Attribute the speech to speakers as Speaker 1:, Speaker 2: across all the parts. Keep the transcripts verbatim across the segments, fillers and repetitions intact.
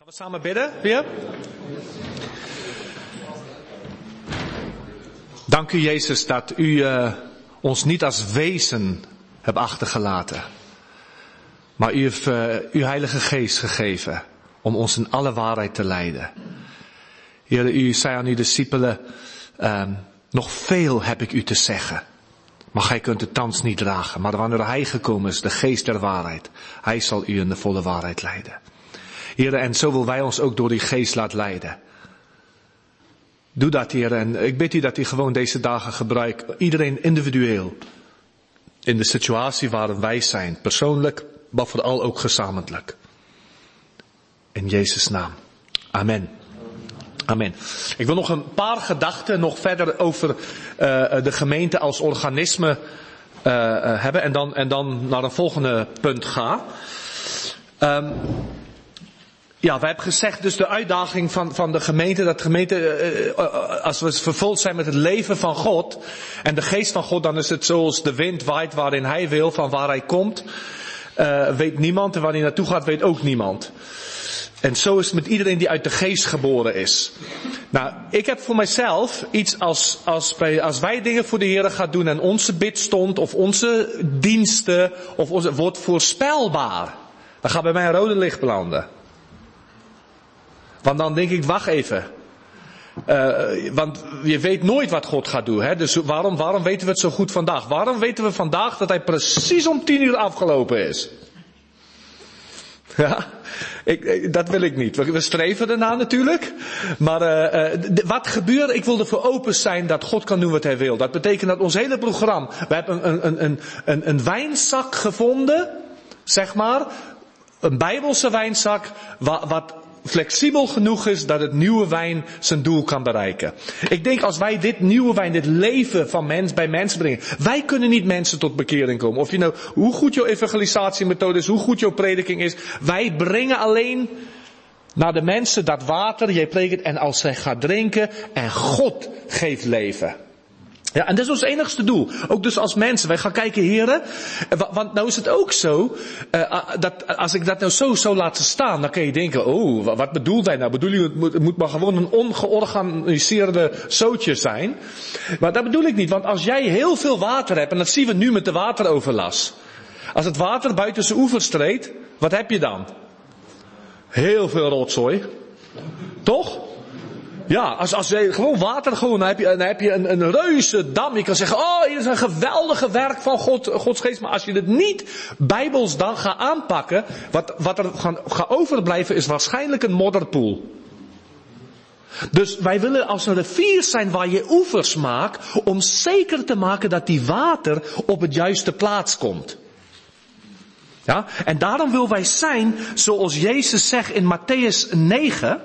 Speaker 1: Gaan we samen bidden weer? Dank u, Jezus, dat u uh, ons niet als wezen hebt achtergelaten. Maar u heeft uh, uw Heilige Geest gegeven om ons in alle waarheid te leiden. Heer, u zei aan uw discipelen, uh, nog veel heb ik u te zeggen. Maar gij kunt het thans niet dragen. Maar wanneer hij gekomen is, de Geest der waarheid, hij zal u in de volle waarheid leiden. Heer, en zo wil wij ons ook door die Geest laten leiden. Doe dat, Heer, en ik bid u dat u gewoon deze dagen gebruikt, iedereen individueel, in de situatie waarin wij zijn, persoonlijk, maar vooral ook gezamenlijk. In Jezus' naam. Amen. Amen. Ik wil nog een paar gedachten nog verder over uh, de gemeente als organisme uh, uh, hebben en dan, en dan naar een volgende punt gaan. Um, Ja, wij hebben gezegd dus de uitdaging van, van de gemeente, dat de gemeente, uh, als we vervuld zijn met het leven van God en de geest van God, dan is het zoals de wind waait waarin hij wil, van waar hij komt, uh, weet niemand en waar hij naartoe gaat weet ook niemand. En zo is het met iedereen die uit de geest geboren is. Nou, ik heb voor mijzelf iets als, als, bij, als wij dingen voor de Heer gaan doen en onze bidstond of onze diensten of onze, wordt voorspelbaar. Dan gaat bij mij een rode licht branden. Want dan denk ik, wacht even. Uh, want je weet nooit wat God gaat doen. Hè? Dus waarom, waarom weten we het zo goed vandaag? Waarom weten we vandaag dat hij precies om tien uur afgelopen is? Ja, ik, dat wil ik niet. We, we streven ernaar natuurlijk. Maar uh, uh, de, wat gebeurt, ik wil ervoor open zijn dat God kan doen wat hij wil. Dat betekent dat ons hele programma, we hebben een, een, een, een, een wijnzak gevonden, zeg maar. Een Bijbelse wijnzak, wat, wat flexibel genoeg is dat het nieuwe wijn zijn doel kan bereiken. Ik denk als wij dit nieuwe wijn, dit leven van mens bij mensen brengen. Wij kunnen niet mensen tot bekering komen. Of je nou, hoe goed jouw evangelisatiemethode is, hoe goed jouw prediking is. Wij brengen alleen naar de mensen dat water, jij predikt en als zij gaat drinken en God geeft leven. Ja, en dat is ons enigste doel. Ook dus als mensen. Wij gaan kijken, heren. Want nou is het ook zo, uh, dat als ik dat nou zo, zo laat staan, dan kan je denken, oh, wat bedoelt hij nou? Bedoel je, het moet, het moet maar gewoon een ongeorganiseerde zootje zijn. Maar dat bedoel ik niet, want als jij heel veel water hebt, en dat zien we nu met de wateroverlast. Als het water buiten zijn oevers treedt, wat heb je dan? Heel veel rotzooi. Toch? Ja, als, als je gewoon water, gewoon, dan heb je, dan heb je een, een reuze dam. Je kan zeggen, oh, hier is een geweldige werk van God, Gods geest. Maar als je het niet bijbels dan gaat aanpakken, wat, wat er gaat, gaat overblijven is waarschijnlijk een modderpoel. Dus wij willen als een rivier zijn waar je oevers maakt, om zeker te maken dat die water op het juiste plaats komt. Ja, en daarom wil wij zijn, zoals Jezus zegt in Matthäus negen...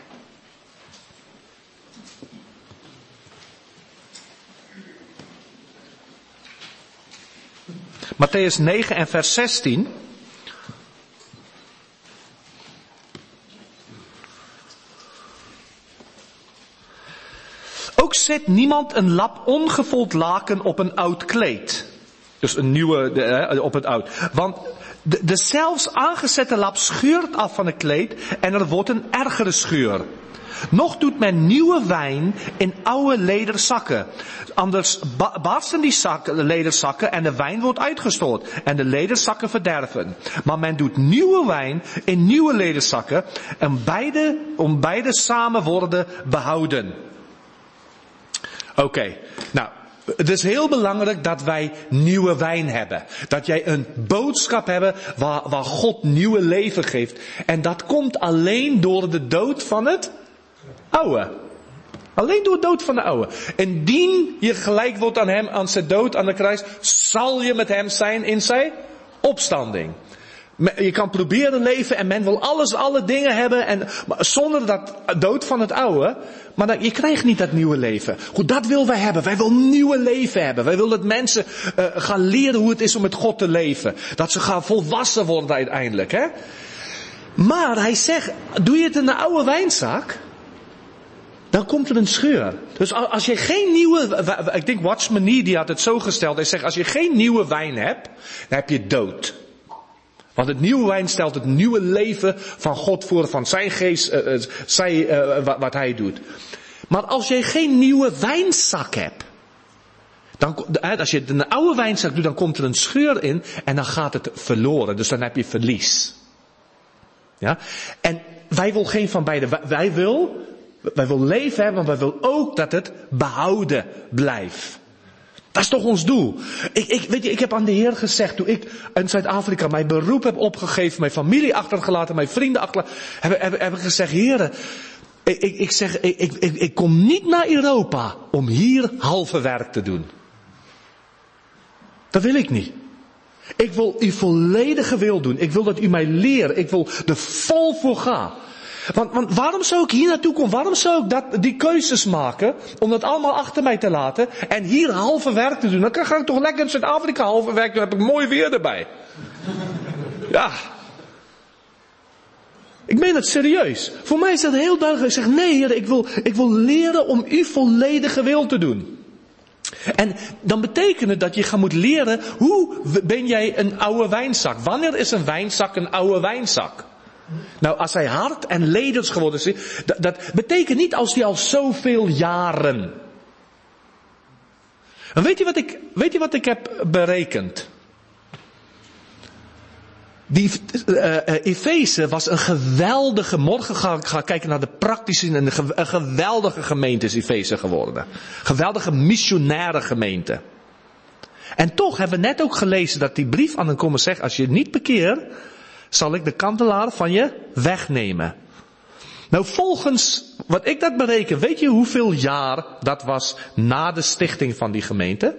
Speaker 1: Matthäus negen en vers zestien. Ook zet niemand een lap ongevuld laken op een oud kleed. Dus een nieuwe de, eh, op het oud. Want de, de zelfs aangezette lap scheurt af van het kleed en er wordt een ergere scheur. Nog doet men nieuwe wijn in oude lederzakken. Anders barsten die zakken, lederzakken en de wijn wordt uitgestort. En de lederzakken verderven. Maar men doet nieuwe wijn in nieuwe lederzakken. En beide, om beide samen worden behouden. Oké, okay. Nou. Het is heel belangrijk dat wij nieuwe wijn hebben. Dat jij een boodschap hebt waar, waar God nieuwe leven geeft. En dat komt alleen door de dood van het oude. Alleen door de dood van de oude. Indien je gelijk wordt aan hem, aan zijn dood aan de kruis, zal je met hem zijn in zijn opstanding. Je kan proberen leven en men wil alles, alle dingen hebben en maar zonder dat dood van het oude. Maar dan, je krijgt niet dat nieuwe leven. Goed, dat willen wij hebben. Wij willen nieuwe leven hebben. Wij willen dat mensen uh, gaan leren hoe het is om met God te leven. Dat ze gaan volwassen worden uiteindelijk. Hè? Maar hij zegt, doe je het in de oude wijnzak, dan komt er een scheur. Dus als je geen nieuwe, ik denk Watchman Nee, die had het zo gesteld. Hij zegt, als je geen nieuwe wijn hebt, dan heb je dood. Want het nieuwe wijn stelt het nieuwe leven van God voor, van zijn geest, uh, uh, zij, uh, wat, wat hij doet. Maar als je geen nieuwe wijnzak hebt, dan, als je een oude wijnzak doet, dan komt er een scheur in en dan gaat het verloren. Dus dan heb je verlies. Ja? En wij willen geen van beide. Wij wil, wij wil leven hebben, maar wij willen ook dat het behouden blijft. Dat is toch ons doel. Ik, ik, weet je, ik heb aan de Heer gezegd, toen ik in Zuid-Afrika mijn beroep heb opgegeven, mijn familie achtergelaten, mijn vrienden achtergelaten, heb, heb, heb ik gezegd, Heer, ik, ik, ik zeg, ik, ik, ik, ik kom niet naar Europa om hier halve werk te doen. Dat wil ik niet. Ik wil uw volledige wil doen. Ik wil dat u mij leert. Ik wil er vol voor gaan. Want, want waarom zou ik hier naartoe komen? Waarom zou ik dat, die keuzes maken om dat allemaal achter mij te laten en hier halve werk te doen? Dan ga ik toch lekker in Zuid-Afrika halve werk doen, dan heb ik mooi weer erbij. Ja. Ik meen het serieus. Voor mij is dat heel duidelijk. Ik zeg, nee Heer, ik wil, ik wil leren om uw volledige wil te doen. En dan betekent het dat je gaat moet leren, hoe ben jij een oude wijnzak? Wanneer is een wijnzak een oude wijnzak? Nou, als hij hard en leders geworden is, dat, dat betekent niet als hij al zoveel jaren. En weet je wat ik, weet je wat ik heb berekend? Die uh, uh, Efeze was een geweldige, morgen ga ik ga kijken naar de praktische, een, ge, een geweldige gemeente is Efeze geworden. Geweldige missionaire gemeente. En toch hebben we net ook gelezen dat die brief aan hen komen zegt, als je het niet bekeert, zal ik de kandelaar van je wegnemen. Nou, volgens wat ik dat bereken, weet je hoeveel jaar dat was na de stichting van die gemeente?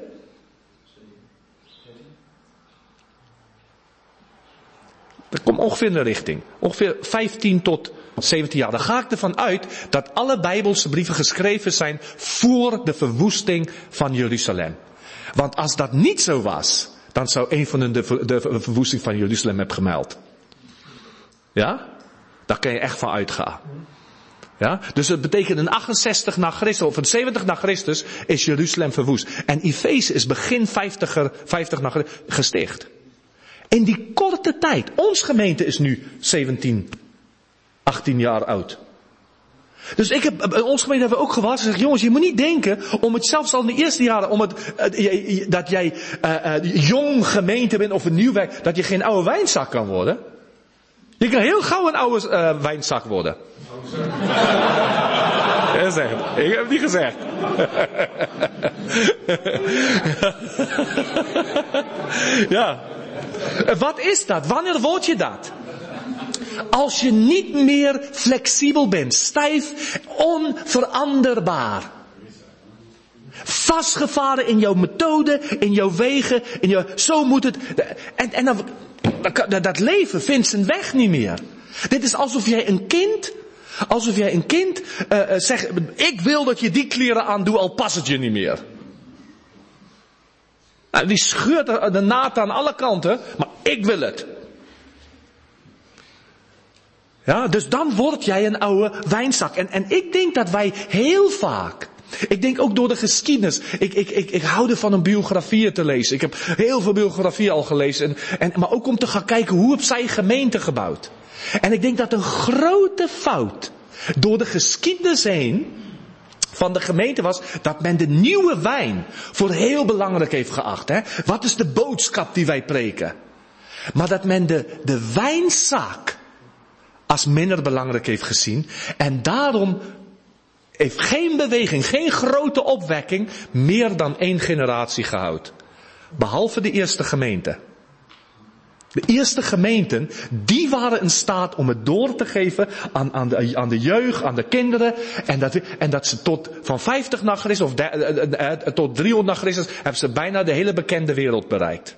Speaker 1: Dat komt ongeveer in de richting. Ongeveer vijftien tot zeventien jaar. Dan ga ik ervan uit dat alle Bijbelse brieven geschreven zijn voor de verwoesting van Jeruzalem. Want als dat niet zo was, dan zou een van hen de, de verwoesting van Jeruzalem hebben gemeld. Ja? Daar kan je echt van uitgaan. Ja? Dus het betekent een achtenzestig na Christus of een zeventig na Christus is Jeruzalem verwoest. En Efeze is begin vijftig na Christus gesticht. In die korte tijd. Ons gemeente is nu zeventien, achttien jaar oud. Dus ik heb, in ons gemeente hebben we ook gewacht. Ze zeggen, jongens, je moet niet denken om het zelfs al in de eerste jaren, om het, uh, dat jij uh, uh, jong gemeente bent of een nieuw werk, dat je geen oude wijnzak kan worden. Je kan heel gauw een oude uh, wijnzak worden. Ja, zeg het. Ik heb het niet gezegd. Ja. Wat is dat? Wanneer word je dat? Als je niet meer flexibel bent, stijf, onveranderbaar. Vastgevaren in jouw methode, in jouw wegen, in jouw, zo moet het. En, en dan, dat, dat leven vindt zijn weg niet meer. Dit is alsof jij een kind, alsof jij een kind uh, zegt, ik wil dat je die kleren aandoet, al past het je niet meer. Nou, die scheurt de naad aan alle kanten, maar ik wil het. Ja, dus dan word jij een oude wijnzak. En, en ik denk dat wij heel vaak, ik denk ook door de geschiedenis, ik, ik, ik, ik hou ervan om biografieën te lezen. Ik heb heel veel biografieën al gelezen. En, en, maar ook om te gaan kijken, hoe heb zij gemeente gebouwd? En ik denk dat een grote fout door de geschiedenis heen van de gemeente was dat men de nieuwe wijn voor heel belangrijk heeft geacht. Hè? Wat is de boodschap die wij preken? Maar dat men de, de wijnzaak als minder belangrijk heeft gezien. En daarom heeft geen beweging, geen grote opwekking meer dan één generatie gehouden. Behalve de eerste gemeente. De eerste gemeenten, die waren in staat om het door te geven aan, aan, de, aan de jeugd, aan de kinderen. En dat, en dat ze tot van vijftig na Christus of de, uh, uh, uh, tot driehonderd na Christus hebben ze bijna de hele bekende wereld bereikt.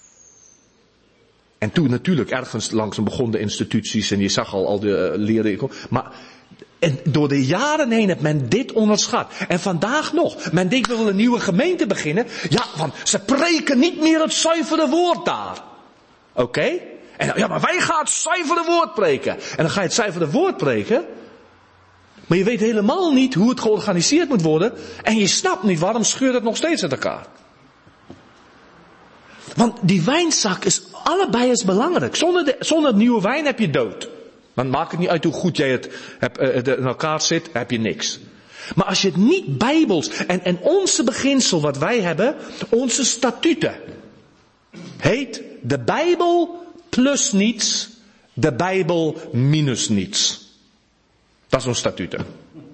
Speaker 1: En toen natuurlijk ergens langzaam begonnen de instituties en je zag al, al de uh, leren. Maar en door de jaren heen heeft men dit onderschat. En vandaag nog. Men denkt we willen een nieuwe gemeente beginnen. Ja, want ze preken niet meer het zuivere woord daar. Oké? Okay? En ja, maar wij gaan het zuivere woord preken. En dan ga je het zuivere woord preken. Maar je weet helemaal niet hoe het georganiseerd moet worden. En je snapt niet waarom scheurt het nog steeds uit elkaar. Want die wijnzak is allebei is belangrijk. Zonder, de, zonder nieuwe wijn heb je dood. Dan maakt het niet uit hoe goed jij het hebt, uh, in elkaar zit, heb je niks. Maar als je het niet bijbels, en, en onze beginsel wat wij hebben, onze statuten, heet de Bijbel plus niets, de Bijbel minus niets. Dat is ons statuten.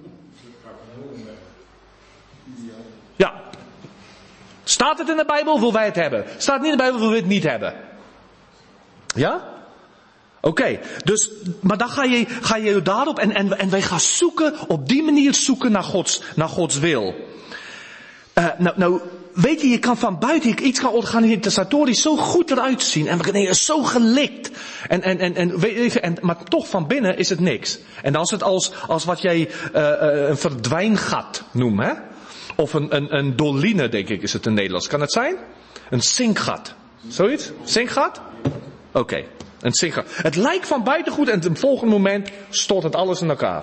Speaker 1: Ja. Staat het in de Bijbel, wil wij het hebben. Staat het niet in de Bijbel, wil we het niet hebben. Ja? Oké, okay, dus, maar dan ga je, ga je daarop en, en, en wij gaan zoeken, op die manier zoeken naar Gods, naar Gods wil. Uh, nou, nou, weet je, je kan van buiten iets kan organisatorisch zo goed eruit zien. En we denken, zo gelikt. En, en, en, en, weet je, en, maar toch van binnen is het niks. En dan is het als, als wat jij uh, uh, een verdwijngat noemt, hè? Of een, een, een doline, denk ik, is het in Nederlands. Kan het zijn? Een zinkgat. Zoiets? Zinkgat? Oké. Okay. Een zinkgat. Het lijkt van buiten goed en op het volgende moment stort het alles in elkaar.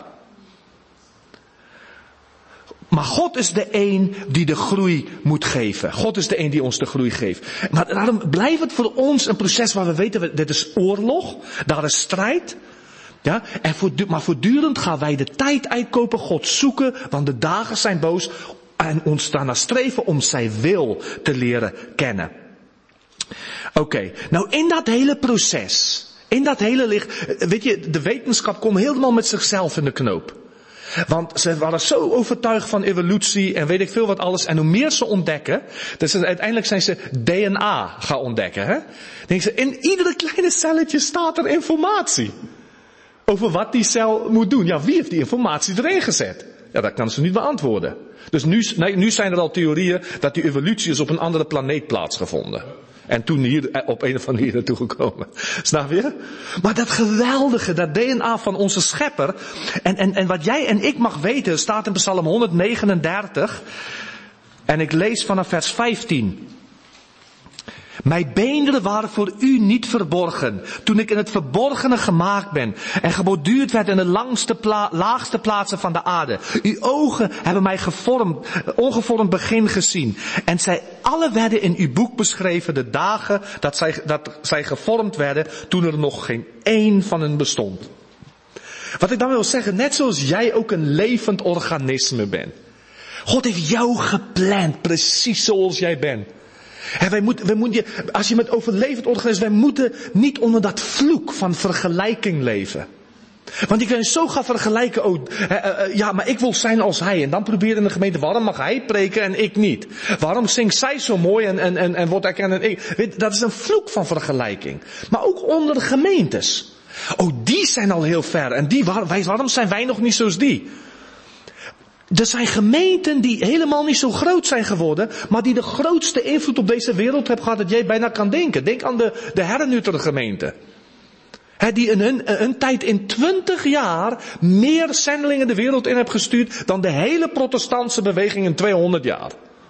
Speaker 1: Maar God is de een die de groei moet geven. God is de een die ons de groei geeft. Maar daarom blijft het voor ons een proces waar we weten, dit is oorlog, daar is strijd. Ja, en voortdurend, maar voortdurend gaan wij de tijd uitkopen, God zoeken, want de dagen zijn boos. En ons daarna streven om zijn wil te leren kennen. Oké, okay. Nou in dat hele proces, in dat hele licht, weet je, de wetenschap komt helemaal met zichzelf in de knoop. Want ze waren zo overtuigd van evolutie en weet ik veel wat alles. En hoe meer ze ontdekken, dus uiteindelijk zijn ze D N A gaan ontdekken. Hè? Denk ze, in iedere kleine celletje staat er informatie. Over wat die cel moet doen. Ja, wie heeft die informatie erin gezet? Ja, dat kan ze niet beantwoorden. Dus nu, nee, nu zijn er al theorieën dat die evolutie is op een andere planeet plaatsgevonden. En toen hier op een of andere manier naartoe gekomen. Snap je? Maar dat geweldige, dat D N A van onze schepper. En, en, en wat jij en ik mag weten, staat in Psalm honderdnegenendertig. En ik lees vanaf vers vijftien. Mijn beenderen waren voor u niet verborgen, toen ik in het verborgene gemaakt ben en geborduurd werd in de langste pla- laagste plaatsen van de aarde. Uw ogen hebben mij gevormd, ongevormd begin gezien. En zij alle werden in uw boek beschreven, de dagen dat zij, dat zij gevormd werden, toen er nog geen één van hen bestond. Wat ik dan wil zeggen, net zoals jij ook een levend organisme bent. God heeft jou gepland, precies zoals jij bent. En wij moeten, wij moeten, als je met overlevend organisme, wij moeten niet onder dat vloek van vergelijking leven. Want ik kan je zo gaan vergelijken, oh, uh, uh, ja, maar ik wil zijn als hij. En dan probeer in de gemeente, waarom mag hij preken en ik niet? Waarom zingt zij zo mooi en, en, en, en wordt erkend en ik? Weet, dat is een vloek van vergelijking. Maar ook onder de gemeentes. Oh, die zijn al heel ver. En die, waar, wij, waarom zijn wij nog niet zoals die? Er zijn gemeenten die helemaal niet zo groot zijn geworden, maar die de grootste invloed op deze wereld hebben gehad dat jij bijna kan denken. Denk aan de, de Herrenutter gemeente. He, die in hun, hun tijd in twintig jaar meer zendelingen de wereld in heeft gestuurd dan de hele protestantse beweging in tweehonderd jaar.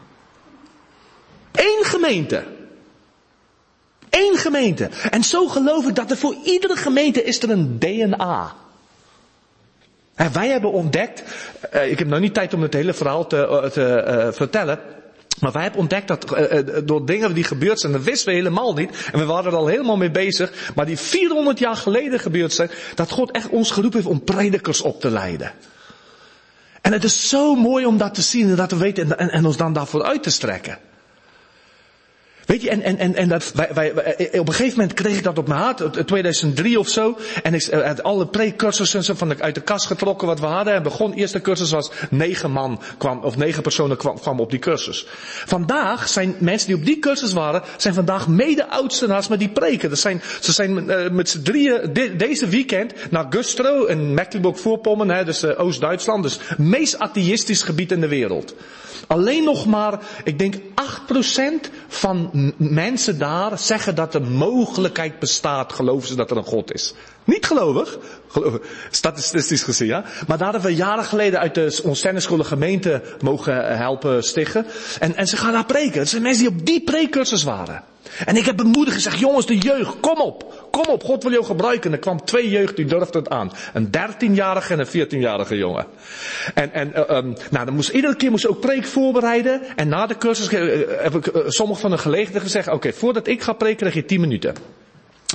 Speaker 1: Eén gemeente. Eén gemeente. En zo geloof ik dat er voor iedere gemeente is er een D N A. En wij hebben ontdekt, uh, ik heb nou niet tijd om het hele verhaal te, uh, te uh, vertellen, maar wij hebben ontdekt dat uh, uh, door dingen die gebeurd zijn, dat wisten we helemaal niet, en we waren er al helemaal mee bezig, maar die vierhonderd jaar geleden gebeurd zijn, dat God echt ons geroepen heeft om predikers op te leiden. En het is zo mooi om dat te zien en dat te weten en, en, en ons dan daarvoor uit te strekken. Weet je, en, en, en, en dat, wij, wij, wij, op een gegeven moment kreeg ik dat op mijn hart, tweeduizend drie of zo. En ik had alle pre-cursussen van de, uit de kast getrokken wat we hadden. En begon, de eerste cursus was negen man kwam, of negen personen kwam, kwam op die cursus. Vandaag zijn mensen die op die cursus waren, zijn vandaag mede-oudsten naast me die preken. Dat zijn, ze zijn uh, met z'n drieën de, deze weekend naar Güstrow in Mecklenburg-Vorpommern, hè, dus uh, Oost-Duitsland. Dus het meest atheïstisch gebied in de wereld. Alleen nog maar, ik denk acht procent van m- mensen daar zeggen dat er mogelijkheid bestaat, geloven ze dat er een God is. Niet gelovig, gelovig statistisch gezien, ja. Maar daar hebben we jaren geleden uit de ons zendingschool gemeente mogen helpen stichten. En, en ze gaan daar preken. Het zijn mensen die op die preekcursus waren. En ik heb bemoedigd gezegd, jongens, de jeugd, kom op. Kom op, God wil jou gebruiken. En er kwam twee jeugd, die durfden het aan. Een dertienjarige en een veertienjarige jongen. En, en uh, um, nou, dan moest, iedere keer moest ze ook preek voorbereiden. En na de cursus uh, heb ik uh, sommige van de gelegenheden gezegd, oké, okay, voordat ik ga preken, krijg je tien minuten.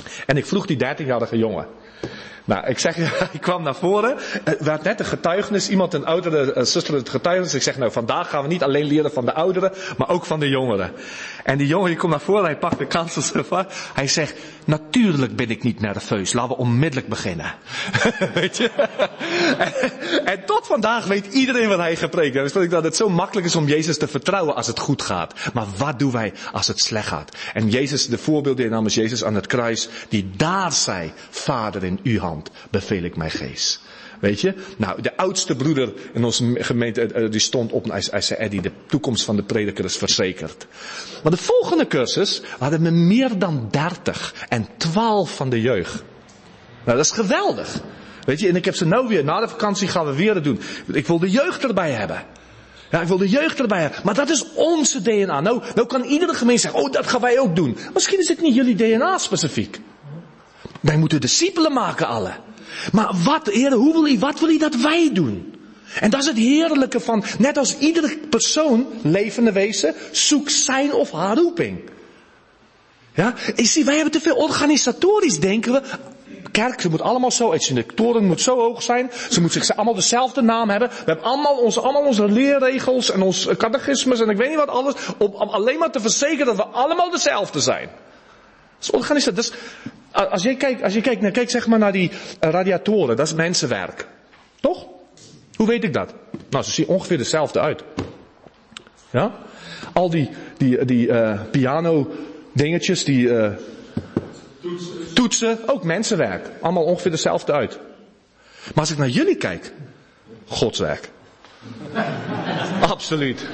Speaker 1: En ik vroeg die dertienjarige jongen. Nou, ik zeg, ik kwam naar voren. Er werd net een getuigenis. Iemand, een oudere uh, zuster, het getuigenis. Ik zeg, nou, vandaag gaan we niet alleen leren van de ouderen, maar ook van de jongeren. En die jongen, die komt naar voren, hij pakt de kansels ervan. Hij zegt, natuurlijk ben ik niet nerveus. Laten we onmiddellijk beginnen. Weet je? en, en tot vandaag weet iedereen wat hij gepreekt heeft. Dus dat het zo makkelijk is om Jezus te vertrouwen als het goed gaat. Maar wat doen wij als het slecht gaat? En Jezus, de voorbeeld namens Jezus aan het kruis, die daar zei, Vader, in uw hand beveel ik mijn geest. Weet je? Nou, de oudste broeder in onze gemeente, die stond op en hij zei, Eddie, de toekomst van de prediker is verzekerd. Maar de volgende cursus hadden we meer dan dertig en twaalf van de jeugd. Nou, dat is geweldig. Weet je, en ik heb ze nou weer, na de vakantie gaan we weer het doen. Ik wil de jeugd erbij hebben. Ja, ik wil de jeugd erbij hebben. Maar dat is onze D N A. Nou, nou kan iedere gemeente zeggen, oh, dat gaan wij ook doen. Misschien is het niet jullie D N A specifiek. Wij moeten discipelen maken, alle. Maar wat, Heer, hoe wil u, wat wil u dat wij doen? En dat is het heerlijke van, net als iedere persoon, levende wezen, zoekt zijn of haar roeping. Ja, je ziet, wij hebben te veel organisatorisch denken we. Kerk, ze moet allemaal zo, de toren moet zo hoog zijn, ze moet zich allemaal dezelfde naam hebben. We hebben allemaal onze, allemaal onze leerregels en ons catechismus en ik weet niet wat alles, om, om alleen maar te verzekeren dat we allemaal dezelfde zijn. Dat is organisatie. Dus, als je kijkt, als je kijkt, nou, kijk zeg maar naar die uh, radiatoren, dat is mensenwerk. Toch? Hoe weet ik dat? Nou, ze zien ongeveer dezelfde uit. Ja? Al die, die, die uh, piano dingetjes, die uh, toetsen. toetsen, ook mensenwerk. Allemaal ongeveer dezelfde uit. Maar als ik naar jullie kijk, Godswerk. Absoluut.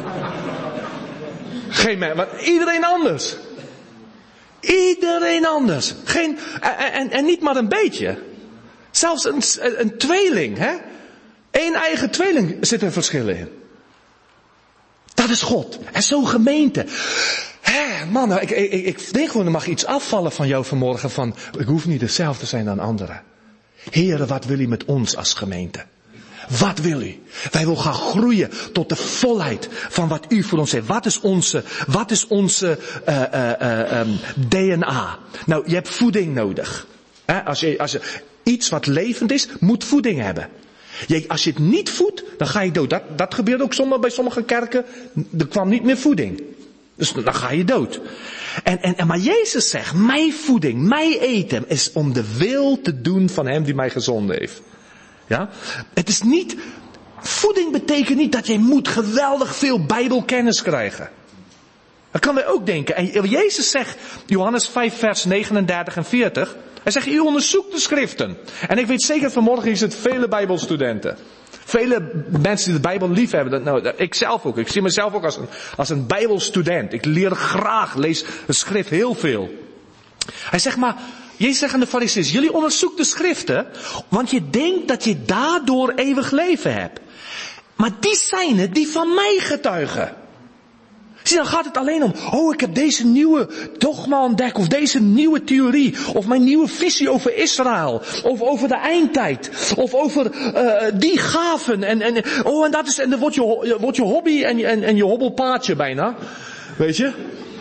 Speaker 1: Geen mens, maar iedereen anders. Iedereen anders. Geen, en, en, en niet maar een beetje. Zelfs een, een tweeling, hè? Eén eigen tweeling zit er verschillen in. Dat is God. En zo'n gemeente. Hé, man, ik, ik, ik denk gewoon, er mag iets afvallen van jou vanmorgen van, ik hoef niet hetzelfde te zijn dan anderen. Heren, wat wil u met ons als gemeente? Wat wil u? Wij willen gaan groeien tot de volheid van wat u voor ons heeft. Wat is onze, wat is onze uh, uh, uh, um, D N A? Nou, je hebt voeding nodig. He, als je, als je, iets wat levend is, moet voeding hebben. Je, als je het niet voedt, dan ga je dood. Dat, dat gebeurt ook soms bij sommige kerken. Er kwam niet meer voeding. Dus dan ga je dood. En, en, en maar Jezus zegt, mijn voeding, mijn eten is om de wil te doen van hem die mij gezonden heeft. Ja? Het is niet, voeding betekent niet dat jij moet geweldig veel bijbelkennis krijgen. Dat kan wij ook denken. En Jezus zegt, Johannes vijf vers negenendertig en veertig. Hij zegt, u onderzoekt de schriften. En ik weet zeker, vanmorgen is het vele bijbelstudenten. Vele mensen die de Bijbel lief hebben. Nou, ik zelf ook. Ik zie mezelf ook als een, als een bijbelstudent. Ik leer graag, lees de schrift heel veel. Hij zegt maar, Jezus zegt aan de fariseeërs, jullie onderzoeken de schriften, want je denkt dat je daardoor eeuwig leven hebt. Maar die zijn het die van mij getuigen. Zie, dan gaat het alleen om, oh, ik heb deze nieuwe dogma ontdekt, of deze nieuwe theorie, of mijn nieuwe visie over Israël, of over de eindtijd, of over uh, die gaven, en, en, oh, en dat is, en dan wordt je, wordt je hobby en, en, en je hobbelpaadje bijna, weet je?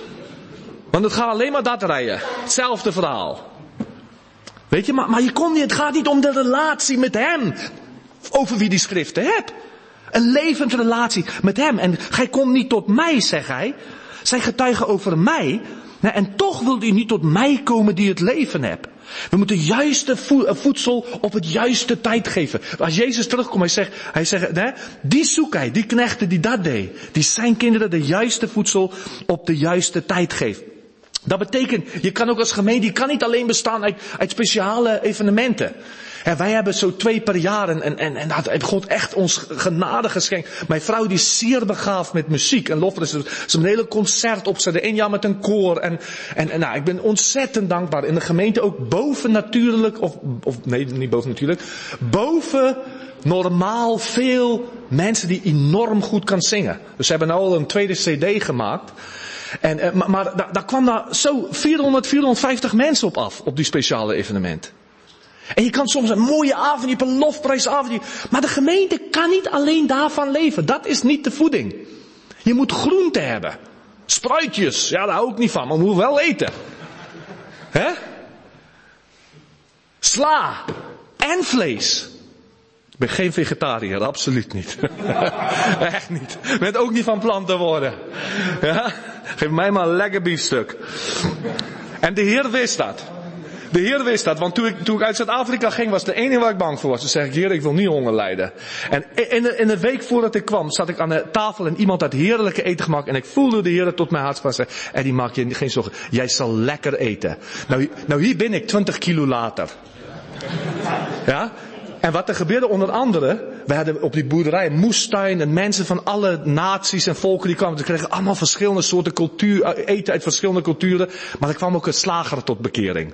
Speaker 1: Want het gaat alleen maar dat rijden, hetzelfde verhaal. Weet je, maar, maar je komt niet, het gaat niet om de relatie met hem, over wie die schriften hebt. Een levend relatie met hem. En gij komt niet tot mij, zegt hij. Zij getuigen over mij. En toch wilt u niet tot mij komen die het leven hebt. We moeten juiste voedsel op het juiste tijd geven. Als Jezus terugkomt, hij zegt, hij zegt hè, die zoekt hij, die knechten die dat deed. Die zijn kinderen de juiste voedsel op de juiste tijd geven. Dat betekent, je kan ook als gemeente, je kan niet alleen bestaan uit, uit speciale evenementen. He, wij hebben zo twee per jaar en, en, en, en dat heeft God echt ons genade geschenkt. Mijn vrouw die is zeer begaafd met muziek en lof. Dus ze heeft een hele concert opzetten. Eén jaar met een koor. En, en, en nou, ik ben ontzettend dankbaar. In de gemeente ook boven natuurlijk, of, of nee, niet boven natuurlijk. Boven normaal veel mensen die enorm goed kan zingen. Dus ze hebben nou al een tweede cd gemaakt. En, maar, maar daar, daar kwam daar zo vierhonderd, vierhonderdvijftig mensen op af, op die speciale evenement. En je kan soms een mooie avond, je hebt een lofprijsavond. Maar de gemeente kan niet alleen daarvan leven. Dat is niet de voeding. Je moet groente hebben. Spruitjes, ja daar hou ik niet van, maar we moeten wel eten. Hè? sla en vlees. Ik ben geen vegetariër, absoluut niet. Echt niet. Ik ben ook niet van plan te worden. Ja? Geef mij maar een lekker biefstuk. En de Heer wist dat. De Heer wist dat, want toen ik, toen ik uit Zuid-Afrika ging, was het de enige waar ik bang voor was. Toen zei ik, Heer, ik wil niet honger lijden. En in de, in de week voordat ik kwam, zat ik aan de tafel en iemand had heerlijke eten gemaakt. En ik voelde de Heer tot mijn hart van en die maak je geen zorgen. Jij zal lekker eten. Nou, nou hier ben ik twintig kilo later. Ja? En wat er gebeurde onder andere, we hadden op die boerderij een moestuin en mensen van alle naties en volken die kwamen. Ze kregen allemaal verschillende soorten cultuur, eten uit verschillende culturen. Maar er kwam ook een slager tot bekering.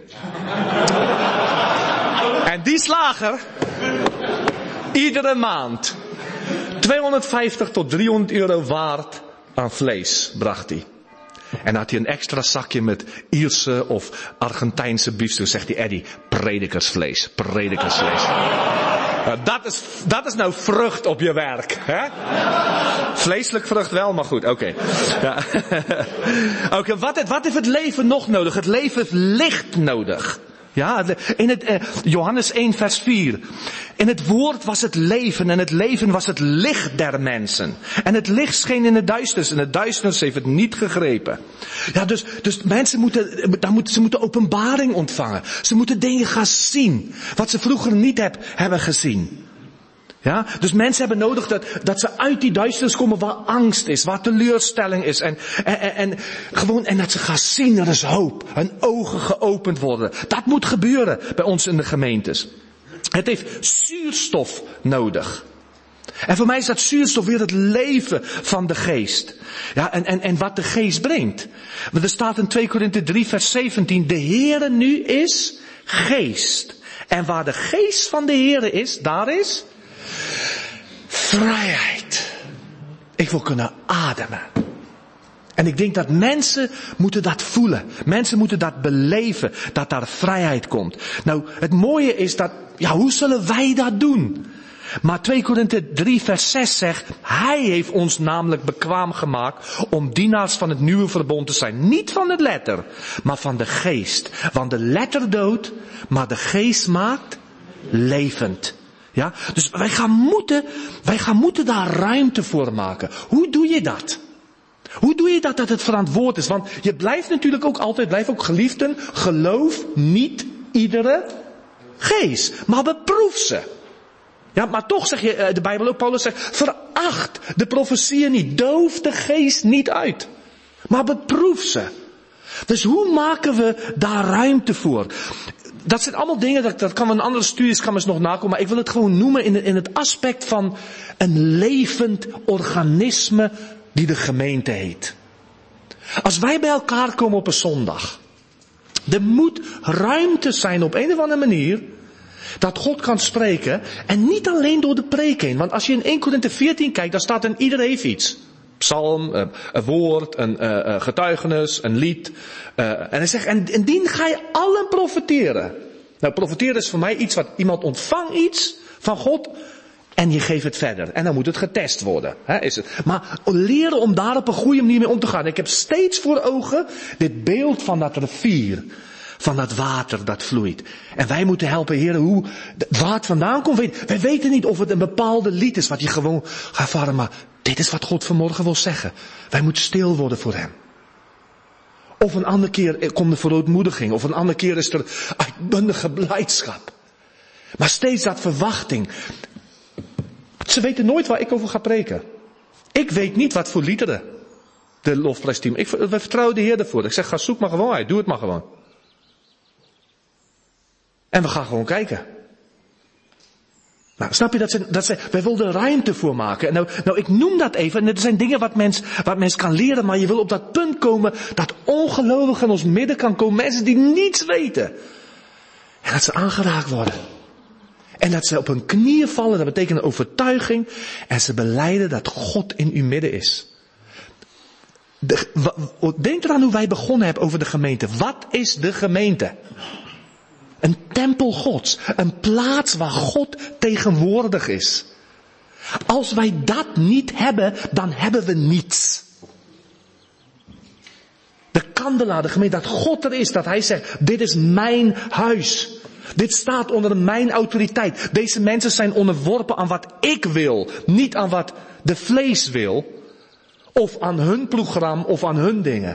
Speaker 1: En die slager, iedere maand, tweehonderdvijftig tot driehonderd euro waard aan vlees bracht hij. En had hij een extra zakje met Ierse of Argentijnse biefstuk. Zegt hij, Eddie, predikersvlees, predikersvlees. Nou, dat is, dat is nou vrucht op je werk, hè? Vleeselijk vrucht wel, maar goed, oké. Okay. Ja. Oké, okay, wat, wat heeft het leven nog nodig? Het leven heeft licht nodig. Ja, in het, eh, Johannes één vers vier. In het woord was het leven en het leven was het licht der mensen. En het licht scheen in de duisternis en de duisternis heeft het niet gegrepen. Ja, dus, dus mensen moeten, daar moeten, ze moeten openbaring ontvangen. Ze moeten dingen gaan zien. Wat ze vroeger niet heb, hebben gezien. Ja, dus mensen hebben nodig dat, dat ze uit die duisternis komen waar angst is, waar teleurstelling is. En, en, en, en gewoon, en dat ze gaan zien, er is hoop. Hun ogen geopend worden. Dat moet gebeuren bij ons in de gemeentes. Het heeft zuurstof nodig. En voor mij is dat zuurstof weer het leven van de geest. Ja, en, en, en wat de geest brengt. Want er staat in twee Korinthe drie vers zeventien, de Heere nu is geest. En waar de geest van de Heere is, daar is vrijheid. Ik wil kunnen ademen. En ik denk dat mensen moeten dat voelen. Mensen moeten dat beleven. Dat daar vrijheid komt. Nou, het mooie is dat, ja, hoe zullen wij dat doen? Maar twee Korinthe drie vers zes zegt, hij heeft ons namelijk bekwaam gemaakt om dienaars van het nieuwe verbond te zijn. Niet van de letter, maar van de geest. Want de letter doodt, maar de geest maakt levend. Ja, dus wij gaan moeten, wij gaan moeten daar ruimte voor maken. Hoe doe je dat? Hoe doe je dat dat het verantwoord is? Want je blijft natuurlijk ook altijd, blijf ook geliefden, geloof niet iedere geest, maar beproef ze. Ja, maar toch zeg je, de Bijbel ook, Paulus zegt, veracht de profetieën niet, doof de geest niet uit, maar beproef ze. Dus hoe maken we daar ruimte voor? Dat zijn allemaal dingen, dat, dat kan we in andere studies kan we eens nog nakomen, maar ik wil het gewoon noemen in, in het aspect van een levend organisme die de gemeente heet. Als wij bij elkaar komen op een zondag, er moet ruimte zijn op een of andere manier, dat God kan spreken, en niet alleen door de preek heen. Want als je in eerste Korinthe veertien kijkt, dan staat er ieder heeft iets. Psalm, een woord, een getuigenis, een lied. En hij zegt, en, en dien ga je allen profeteren. Nou, profeteren is voor mij iets wat iemand ontvangt iets van God en je geeft het verder. En dan moet het getest worden. Hè, is het. Maar leren om daar op een goede manier mee om te gaan. Ik heb steeds voor ogen dit beeld van dat rivier. Van dat water dat vloeit. En wij moeten helpen, heren, hoe het water vandaan komt. Wij weten niet of het een bepaalde lied is wat je gewoon gaat varen. Maar dit is wat God vanmorgen wil zeggen. Wij moeten stil worden voor hem. Of een andere keer komt er verootmoediging. Of een andere keer is er uitbundige blijdschap. Maar steeds dat verwachting. Ze weten nooit waar ik over ga preken. Ik weet niet wat voor liederen de lofprijsteam. Ik we vertrouwen de Heer ervoor. Ik zeg, ga zoek maar gewoon uit. Doe het maar gewoon. En we gaan gewoon kijken. Nou, snap je, dat ze, dat ze, wij wilden er ruimte voor maken. En nou, nou, ik noem dat even. En er zijn dingen wat mens, wat mens kan leren. Maar je wil op dat punt komen dat ongelovigen in ons midden kan komen. Mensen die niets weten. En dat ze aangeraakt worden. En dat ze op hun knieën vallen. Dat betekent een overtuiging. En ze belijden dat God in uw midden is. De, denk eraan hoe wij begonnen hebben over de gemeente. Wat is de gemeente? Een tempel Gods. Een plaats waar God tegenwoordig is. Als wij dat niet hebben, dan hebben we niets. De kandelaar, de gemeente, dat God er is, dat hij zegt, dit is mijn huis. Dit staat onder mijn autoriteit. Deze mensen zijn onderworpen aan wat ik wil. Niet aan wat de vlees wil. Of aan hun programma of aan hun dingen.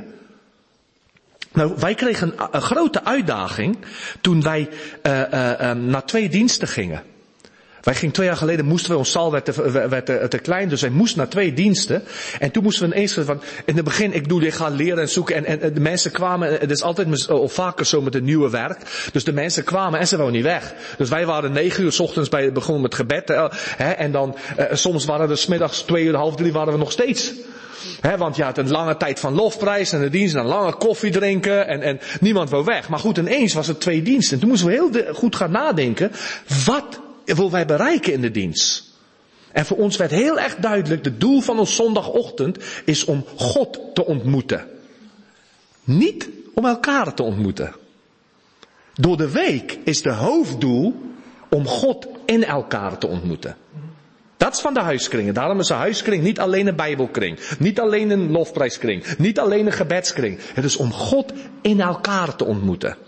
Speaker 1: Nou, wij kregen een, een grote uitdaging toen wij uh, uh, uh, naar twee diensten gingen. Wij gingen twee jaar geleden, moesten we, ons zaal werd te, werd te, te klein, dus wij moesten naar twee diensten. En toen moesten we ineens, van, in het begin, ik bedoel, ik ga leren en zoeken. En, en de mensen kwamen, het is altijd of vaker zo met het nieuwe werk. Dus de mensen kwamen en ze wouden niet weg. Dus wij waren negen uur 's ochtends bij, begonnen met gebed. Uh, hè, en dan, uh, soms waren er 's middags twee uur, half drie waren we nog steeds. He, want je had een lange tijd van lofprijs en de dienst en een lange koffie drinken en, en niemand wou weg. Maar goed, ineens was het twee diensten. En toen moesten we heel de, goed gaan nadenken, wat willen wij bereiken in de dienst? En voor ons werd heel erg duidelijk, het doel van ons zondagochtend is om God te ontmoeten. Niet om elkaar te ontmoeten. Door de week is de hoofddoel om God in elkaar te ontmoeten. Dat is van de huiskringen. Daarom is een huiskring niet alleen een bijbelkring. Niet alleen een lofprijskring. Niet alleen een gebedskring. Het is om God in elkaar te ontmoeten.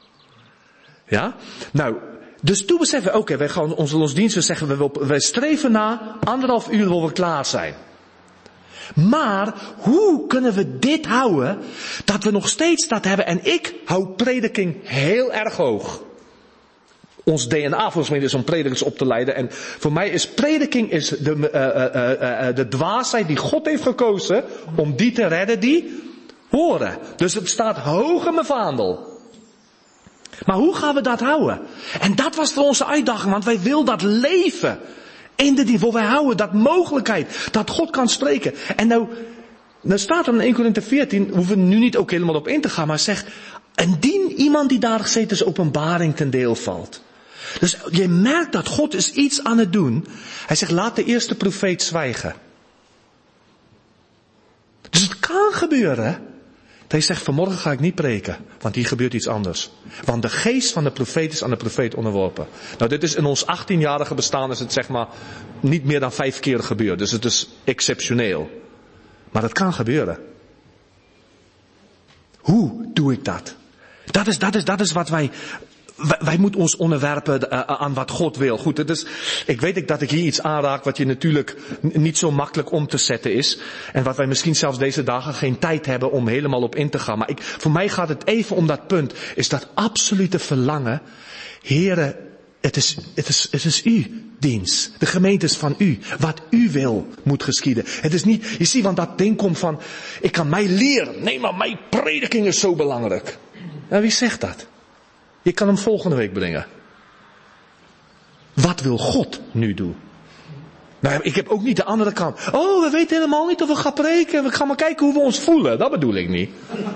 Speaker 1: Ja? Nou, dus toen beseffen we, oké, okay, wij gaan onze losdiensten zeggen, we, wil, wij streven na anderhalf uur wil we klaar zijn. Maar, hoe kunnen we dit houden, dat we nog steeds dat hebben? En ik hou prediking heel erg hoog. Ons D N A volgens mij is om predikers op te leiden. En voor mij is prediking is de, uh, uh, uh, de dwaasheid die God heeft gekozen om die te redden die horen. Dus het staat hoog in mijn vaandel. Maar hoe gaan we dat houden? En dat was voor onze uitdaging, want wij willen dat leven in de dienst. Voor wij houden dat mogelijkheid, dat God kan spreken. En nou, nou staat er in Eerste Korinthe veertien, hoeven we nu niet ook helemaal op in te gaan, maar zeg, indien iemand die daar gezeten is openbaring ten deel valt. Dus je merkt dat God is iets aan het doen. Hij zegt, laat de eerste profeet zwijgen. Dus het kan gebeuren. Dat hij zegt, vanmorgen ga ik niet preken. Want hier gebeurt iets anders. Want de geest van de profeet is aan de profeet onderworpen. Nou, dit is in ons achttienjarige bestaan is het zeg maar niet meer dan vijf keer gebeurd. Dus het is exceptioneel. Maar het kan gebeuren. Hoe doe ik dat? Dat is, dat is, dat is wat wij... Wij, wij moeten ons onderwerpen uh, aan wat God wil. Goed, het is, ik weet dat ik hier iets aanraak wat je natuurlijk niet zo makkelijk om te zetten is. En wat wij misschien zelfs deze dagen geen tijd hebben om helemaal op in te gaan. Maar ik, voor mij gaat het even om dat punt. Is dat absolute verlangen. Heren, het is, het is, het is uw dienst. De gemeente is van u. Wat u wil moet geschieden. Het is niet, je ziet, want dat ding komt van, ik kan mij leren. Nee, maar mijn prediking is zo belangrijk. Nou, wie zegt dat? Je kan hem volgende week brengen. Wat wil God nu doen? Nou, ik heb ook niet de andere kant. Oh, we weten helemaal niet of we gaan preken. We gaan maar kijken hoe we ons voelen. Dat bedoel ik niet.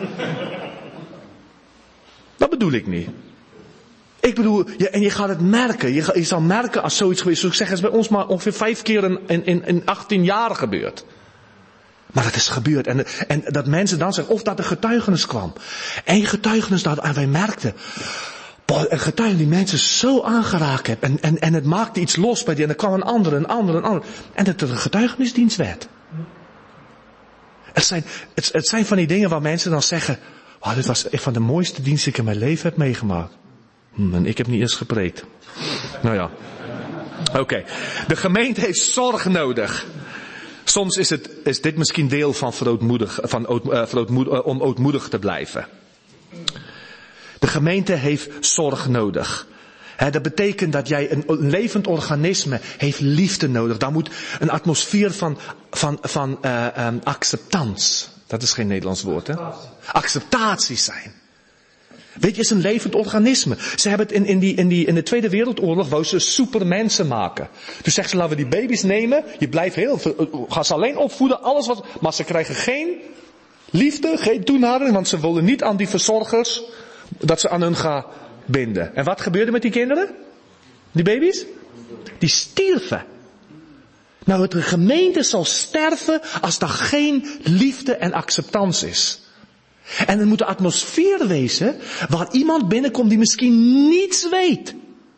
Speaker 1: Dat bedoel ik niet. Ik bedoel, ja, en je gaat het merken. Je, je zal merken als zoiets gebeurt. Zoals ik zeg, het is bij ons maar ongeveer vijf keer in, in, in achttien jaar gebeurd. Maar het is gebeurd. En, en dat mensen dan zeggen, of dat er getuigenis kwam. Eén getuigenis dat, en wij merkten. Boah, een getuige die mensen zo aangeraakt heeft. En, en, en het maakte iets los bij die. En er kwam een ander, een ander, een ander. En dat het een getuigenisdienst werd. Het zijn, het, het zijn van die dingen waar mensen dan zeggen, oh, dit was een van de mooiste diensten die ik in mijn leven heb meegemaakt. Hm, en ik heb niet eens gepreekt. Nou ja. Oké. Okay. De gemeente heeft zorg nodig. Soms is, het, is dit misschien deel van, verootmoedig, van oot, uh, verootmoedig, uh, om ootmoedig te blijven. De gemeente heeft zorg nodig. He, dat betekent dat jij een, een levend organisme heeft liefde nodig. Daar moet een atmosfeer van, van, van uh, um, acceptance. Dat is geen Nederlands woord, hè? Acceptatie zijn. Weet je, het is een levend organisme. Ze hebben het in, in, die, in, die, in de Tweede Wereldoorlog, wou ze supermensen maken. Dus zeggen ze, laten we die baby's nemen. Je blijft heel, ga ze alleen opvoeden, alles wat, maar ze krijgen geen liefde, geen toenadering, want ze willen niet aan die verzorgers, dat ze aan hun gaan binden. En wat gebeurde met die kinderen? Die baby's? Die stierven. Nou, de gemeente zal sterven als er geen liefde en acceptance is. En er moet een atmosfeer wezen waar iemand binnenkomt die misschien niets weet.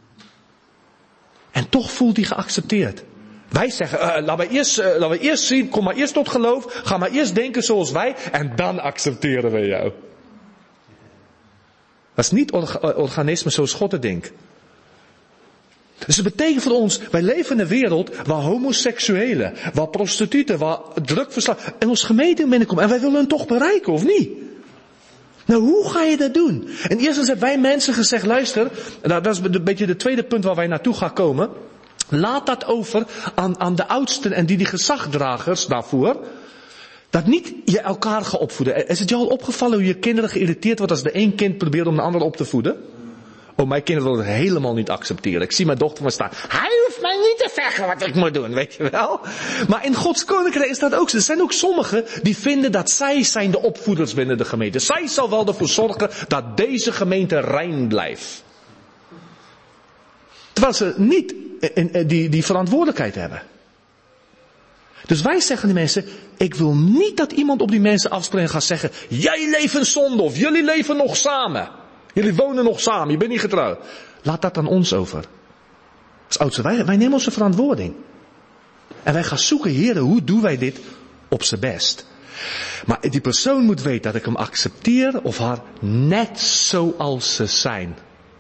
Speaker 1: En toch voelt hij geaccepteerd. Wij zeggen, uh, laten we eerst, uh, laten we eerst zien, kom maar eerst tot geloof, ga maar eerst denken zoals wij en dan accepteren we jou. Dat is niet orga- organisme zoals God het denkt. Dus het betekent voor ons, wij leven in een wereld waar homoseksuelen, waar prostituten, waar drugverslaafden in onze gemeente binnenkomen. En wij willen hen toch bereiken, of niet? Nou, hoe ga je dat doen? En eerst hebben wij mensen gezegd, luister, dat is een beetje de tweede punt waar wij naartoe gaan komen. Laat dat over aan, aan de oudsten en die, die gezagdragers daarvoor. Dat niet je elkaar gaat opvoeden. Is het jou al opgevallen hoe je kinderen geïrriteerd wordt als de een kind probeert om de ander op te voeden? Oh, mijn kinderen willen het helemaal niet accepteren. Ik zie mijn dochter maar staan. Hij hoeft mij niet te zeggen wat ik moet doen, weet je wel. Maar in Gods koninkrijk is dat ook zo. Er zijn ook sommigen die vinden dat zij zijn de opvoeders binnen de gemeente. Zij zal wel ervoor zorgen dat deze gemeente rein blijft. Terwijl ze niet die, die verantwoordelijkheid hebben. Dus wij zeggen die mensen, ik wil niet dat iemand op die mensen afspringt en gaat zeggen, jij leeft in zonde of jullie leven nog samen. Jullie wonen nog samen, je bent niet getrouwd. Laat dat aan ons over. Als oudste, wij, wij nemen onze verantwoording. En wij gaan zoeken, heren, hoe doen wij dit op zijn best? Maar die persoon moet weten dat ik hem accepteer of haar net zoals ze zijn.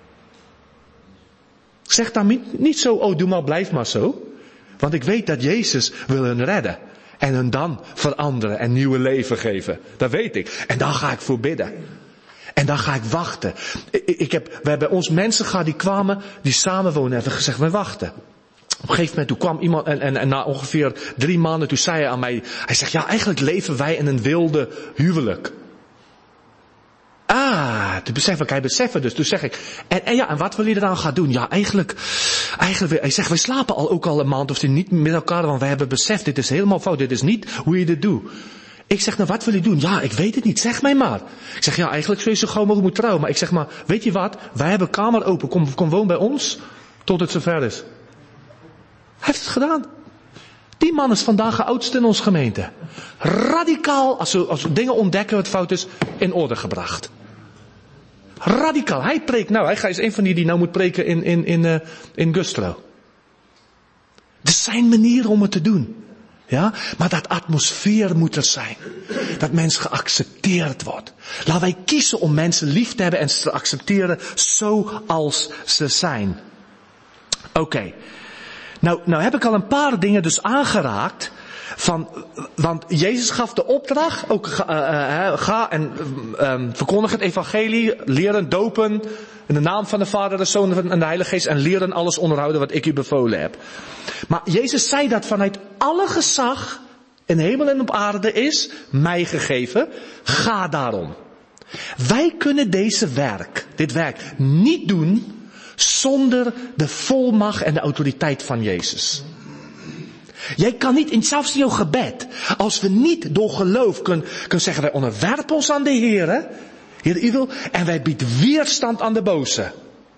Speaker 1: Zeg dan niet, niet zo, oh doe maar, blijf maar zo. Want ik weet dat Jezus wil hen redden. En hen dan veranderen en nieuwe leven geven. Dat weet ik. En daar ga ik voor bidden. En dan ga ik wachten. Ik, ik heb, we hebben ons mensen gehad die kwamen, die samenwonen, hebben gezegd, we wachten. Op een gegeven moment, toen kwam iemand, en, en, en na ongeveer drie maanden, toen zei hij aan mij, hij zegt, ja, eigenlijk leven wij in een wilde huwelijk. Ah, toen besef ik, hij besefte dus. Toen zeg ik, en, en ja, en wat wil je eraan gaan doen? Ja, eigenlijk, eigenlijk, hij zegt, wij slapen al ook al een maand of tien niet met elkaar, want wij hebben beseft, dit is helemaal fout, dit is niet hoe je dit doet. Ik zeg, nou wat wil je doen? Ja, ik weet het niet, zeg mij maar. Ik zeg, ja, eigenlijk zou je zo gauw mogelijk moeten trouwen. Maar ik zeg maar, weet je wat? Wij hebben kamer open, kom, kom woon bij ons, tot het zover is. Hij heeft het gedaan. Die man is vandaag de oudste in onze gemeente. Radicaal, als we, als we dingen ontdekken wat fout is, in orde gebracht. Radicaal. Hij preekt, nou, hij is een van die die nou moet preken in, in, in, uh, in Gustro. Er zijn manieren om het te doen. Ja, maar dat atmosfeer moet er zijn. Dat mensen geaccepteerd wordt. Laten wij kiezen om mensen lief te hebben en ze te accepteren zoals ze zijn. Oké. Okay. Nou, nou heb ik al een paar dingen dus aangeraakt. Van, want Jezus gaf de opdracht, ook ga, uh, ga en uh, verkondig het evangelie, leren, dopen, in de naam van de Vader, de Zoon en de Heilige Geest en leren alles onderhouden wat ik u bevolen heb. Maar Jezus zei dat vanuit alle gezag in hemel en op aarde is mij gegeven, ga daarom. Wij kunnen deze werk, dit werk niet doen zonder de volmacht en de autoriteit van Jezus. Jij kan niet, in zelfs in jouw gebed, als we niet door geloof kunnen, kunnen zeggen, wij onderwerpen ons aan de Heer, Heer u wil, en wij bieden weerstand aan de boze.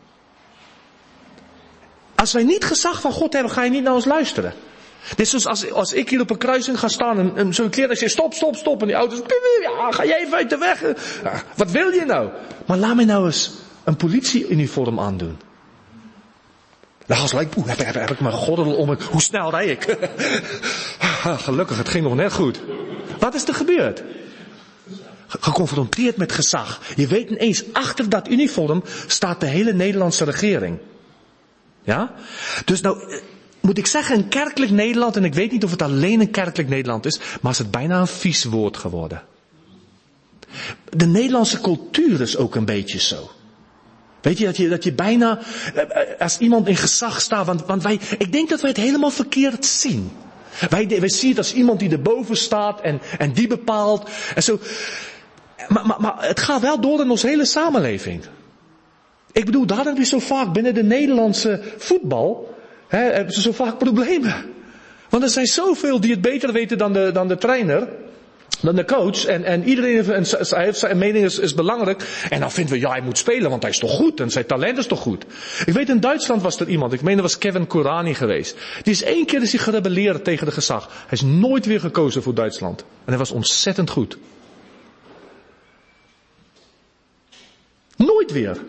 Speaker 1: Als wij niet gezag van God hebben, ga je niet naar ons luisteren. Dit is zoals als, als ik hier op een kruising ga staan en, en zo'n keer dat je stop, stop, stop, en die auto's, ja, ga jij even uit de weg. Ja, wat wil je nou? Maar laat mij nou eens een politieuniform aandoen. Dan gaan ze gelijk, heb, heb, heb ik mijn gordel om het, hoe snel rijd ik? Gelukkig, het ging nog net goed. Wat is er gebeurd? Geconfronteerd met gezag. Je weet ineens, achter dat uniform staat de hele Nederlandse regering. Ja? Dus nou, moet ik zeggen, een kerkelijk Nederland, en ik weet niet of het alleen een kerkelijk Nederland is, maar is het bijna een vies woord geworden. De Nederlandse cultuur is ook een beetje zo. Weet je, dat je, dat je bijna, als iemand in gezag staat, want, want wij, ik denk dat wij het helemaal verkeerd zien. Wij, wij zien het als iemand die erboven staat en, en die bepaalt en zo. Maar, maar, maar het gaat wel door in onze hele samenleving. Ik bedoel, daar heb je zo vaak binnen de Nederlandse voetbal, hè, hebben ze zo vaak problemen. Want er zijn zoveel die het beter weten dan de, dan de trainer. Dan de coach, en, en iedereen heeft, en hij heeft zijn mening is, is belangrijk. En dan vinden we, ja, hij moet spelen, want hij is toch goed, en zijn talent is toch goed. Ik weet, in Duitsland was er iemand, ik meen dat was Kevin Kurani geweest. Die is één keer zich gerebelleerd tegen de gezag. Hij is nooit weer gekozen voor Duitsland. En hij was ontzettend goed. Nooit weer.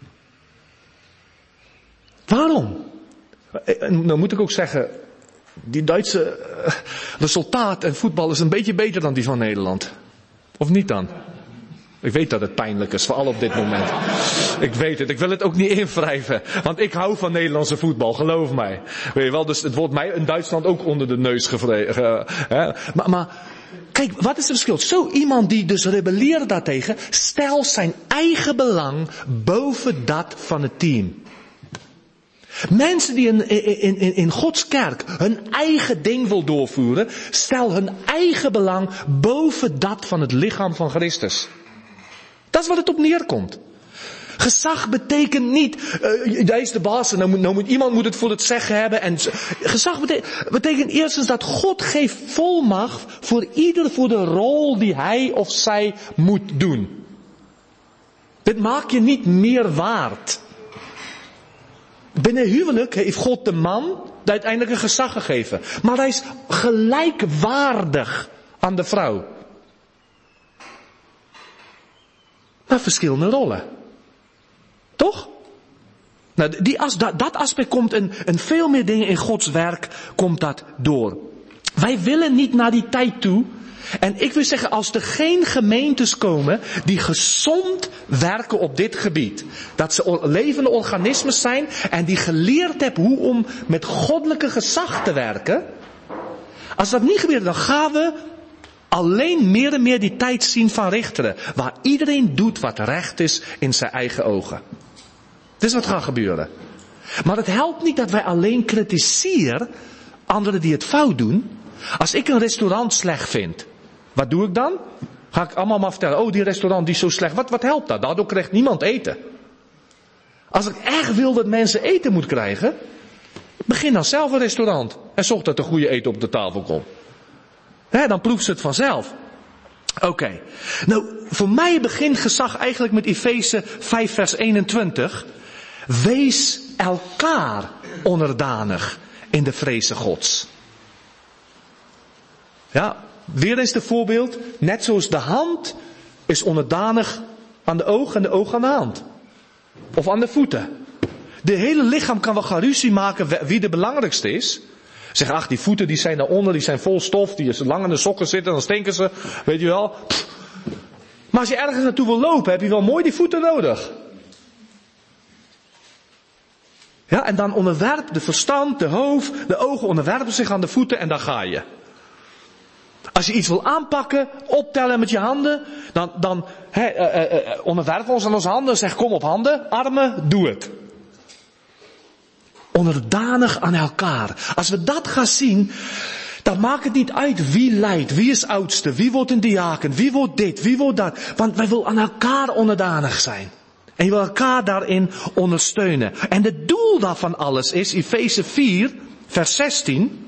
Speaker 1: Waarom? En nou moet ik ook zeggen, die Duitse uh, resultaat en voetbal is een beetje beter dan die van Nederland. Of niet dan? Ik weet dat het pijnlijk is, vooral op dit moment. Ik weet het, ik wil het ook niet invrijven. Want ik hou van Nederlandse voetbal, geloof mij. Weet je wel, dus het wordt mij in Duitsland ook onder de neus gevregen. Maar, maar kijk, wat is het verschil? Zo iemand die dus rebelleert daartegen, stelt zijn eigen belang boven dat van het team. Mensen die in, in, in, in Gods kerk hun eigen ding wil doorvoeren, stel hun eigen belang boven dat van het lichaam van Christus. Dat is wat het op neerkomt. Gezag betekent niet, uh, hij is de baas en nou moet, nou moet, iemand moet het voor het zeggen hebben. En gezag betekent, betekent eerstens dat God geeft volmacht voor ieder voor de rol die hij of zij moet doen. Dit maakt je niet meer waard. Binnen huwelijk heeft God de man uiteindelijk een gezag gegeven. Maar hij is gelijkwaardig aan de vrouw. Maar verschillende rollen. Toch? Nou, die as, dat, dat aspect komt in, in veel meer dingen in Gods werk komt dat door. Wij willen niet naar die tijd toe. En ik wil zeggen, als er geen gemeentes komen die gezond werken op dit gebied. Dat ze levende organismen zijn en die geleerd hebben hoe om met goddelijke gezag te werken. Als dat niet gebeurt, dan gaan we alleen meer en meer die tijd zien van richteren. Waar iedereen doet wat recht is in zijn eigen ogen. Dit is wat gaat gebeuren. Maar het helpt niet dat wij alleen kritiseren anderen die het fout doen. Als ik een restaurant slecht vind, wat doe ik dan? Ga ik allemaal maar vertellen, oh die restaurant die is zo slecht. Wat, wat helpt dat? Daardoor krijgt niemand eten. Als ik echt wil dat mensen eten moeten krijgen, begin dan zelf een restaurant. En zorg dat er goede eten op de tafel komt. He, dan proeft ze het vanzelf. Oké. Okay. Nou, voor mij begint gezag eigenlijk met Efeze vijf vers eenentwintig. Wees elkaar onderdanig in de vreze Gods. Ja, weer eens de voorbeeld. Net zoals de hand is onderdanig aan de oog en de oog aan de hand. Of aan de voeten. De hele lichaam kan wel gaan ruzie maken wie de belangrijkste is. Zeg, ach, die voeten die zijn daaronder, die zijn vol stof, die is lang in de sokken zitten, dan stinken ze, weet je wel. Pff. Maar als je ergens naartoe wil lopen, heb je wel mooi die voeten nodig. Ja, en dan onderwerpt de verstand, de hoofd, de ogen onderwerpen zich aan de voeten en dan ga je. Als je iets wil aanpakken, optellen met je handen, dan, dan he, uh, uh, uh, onderwerpen we ons aan onze handen, zeg kom op handen, armen, doe het. Onderdanig aan elkaar. Als we dat gaan zien, dan maakt het niet uit wie leidt, wie is oudste, wie wordt een diaken, wie wordt dit, wie wordt dat. Want wij willen aan elkaar onderdanig zijn. En je wil elkaar daarin ondersteunen. En het doel daarvan alles is, Efeze vier, vers zestien.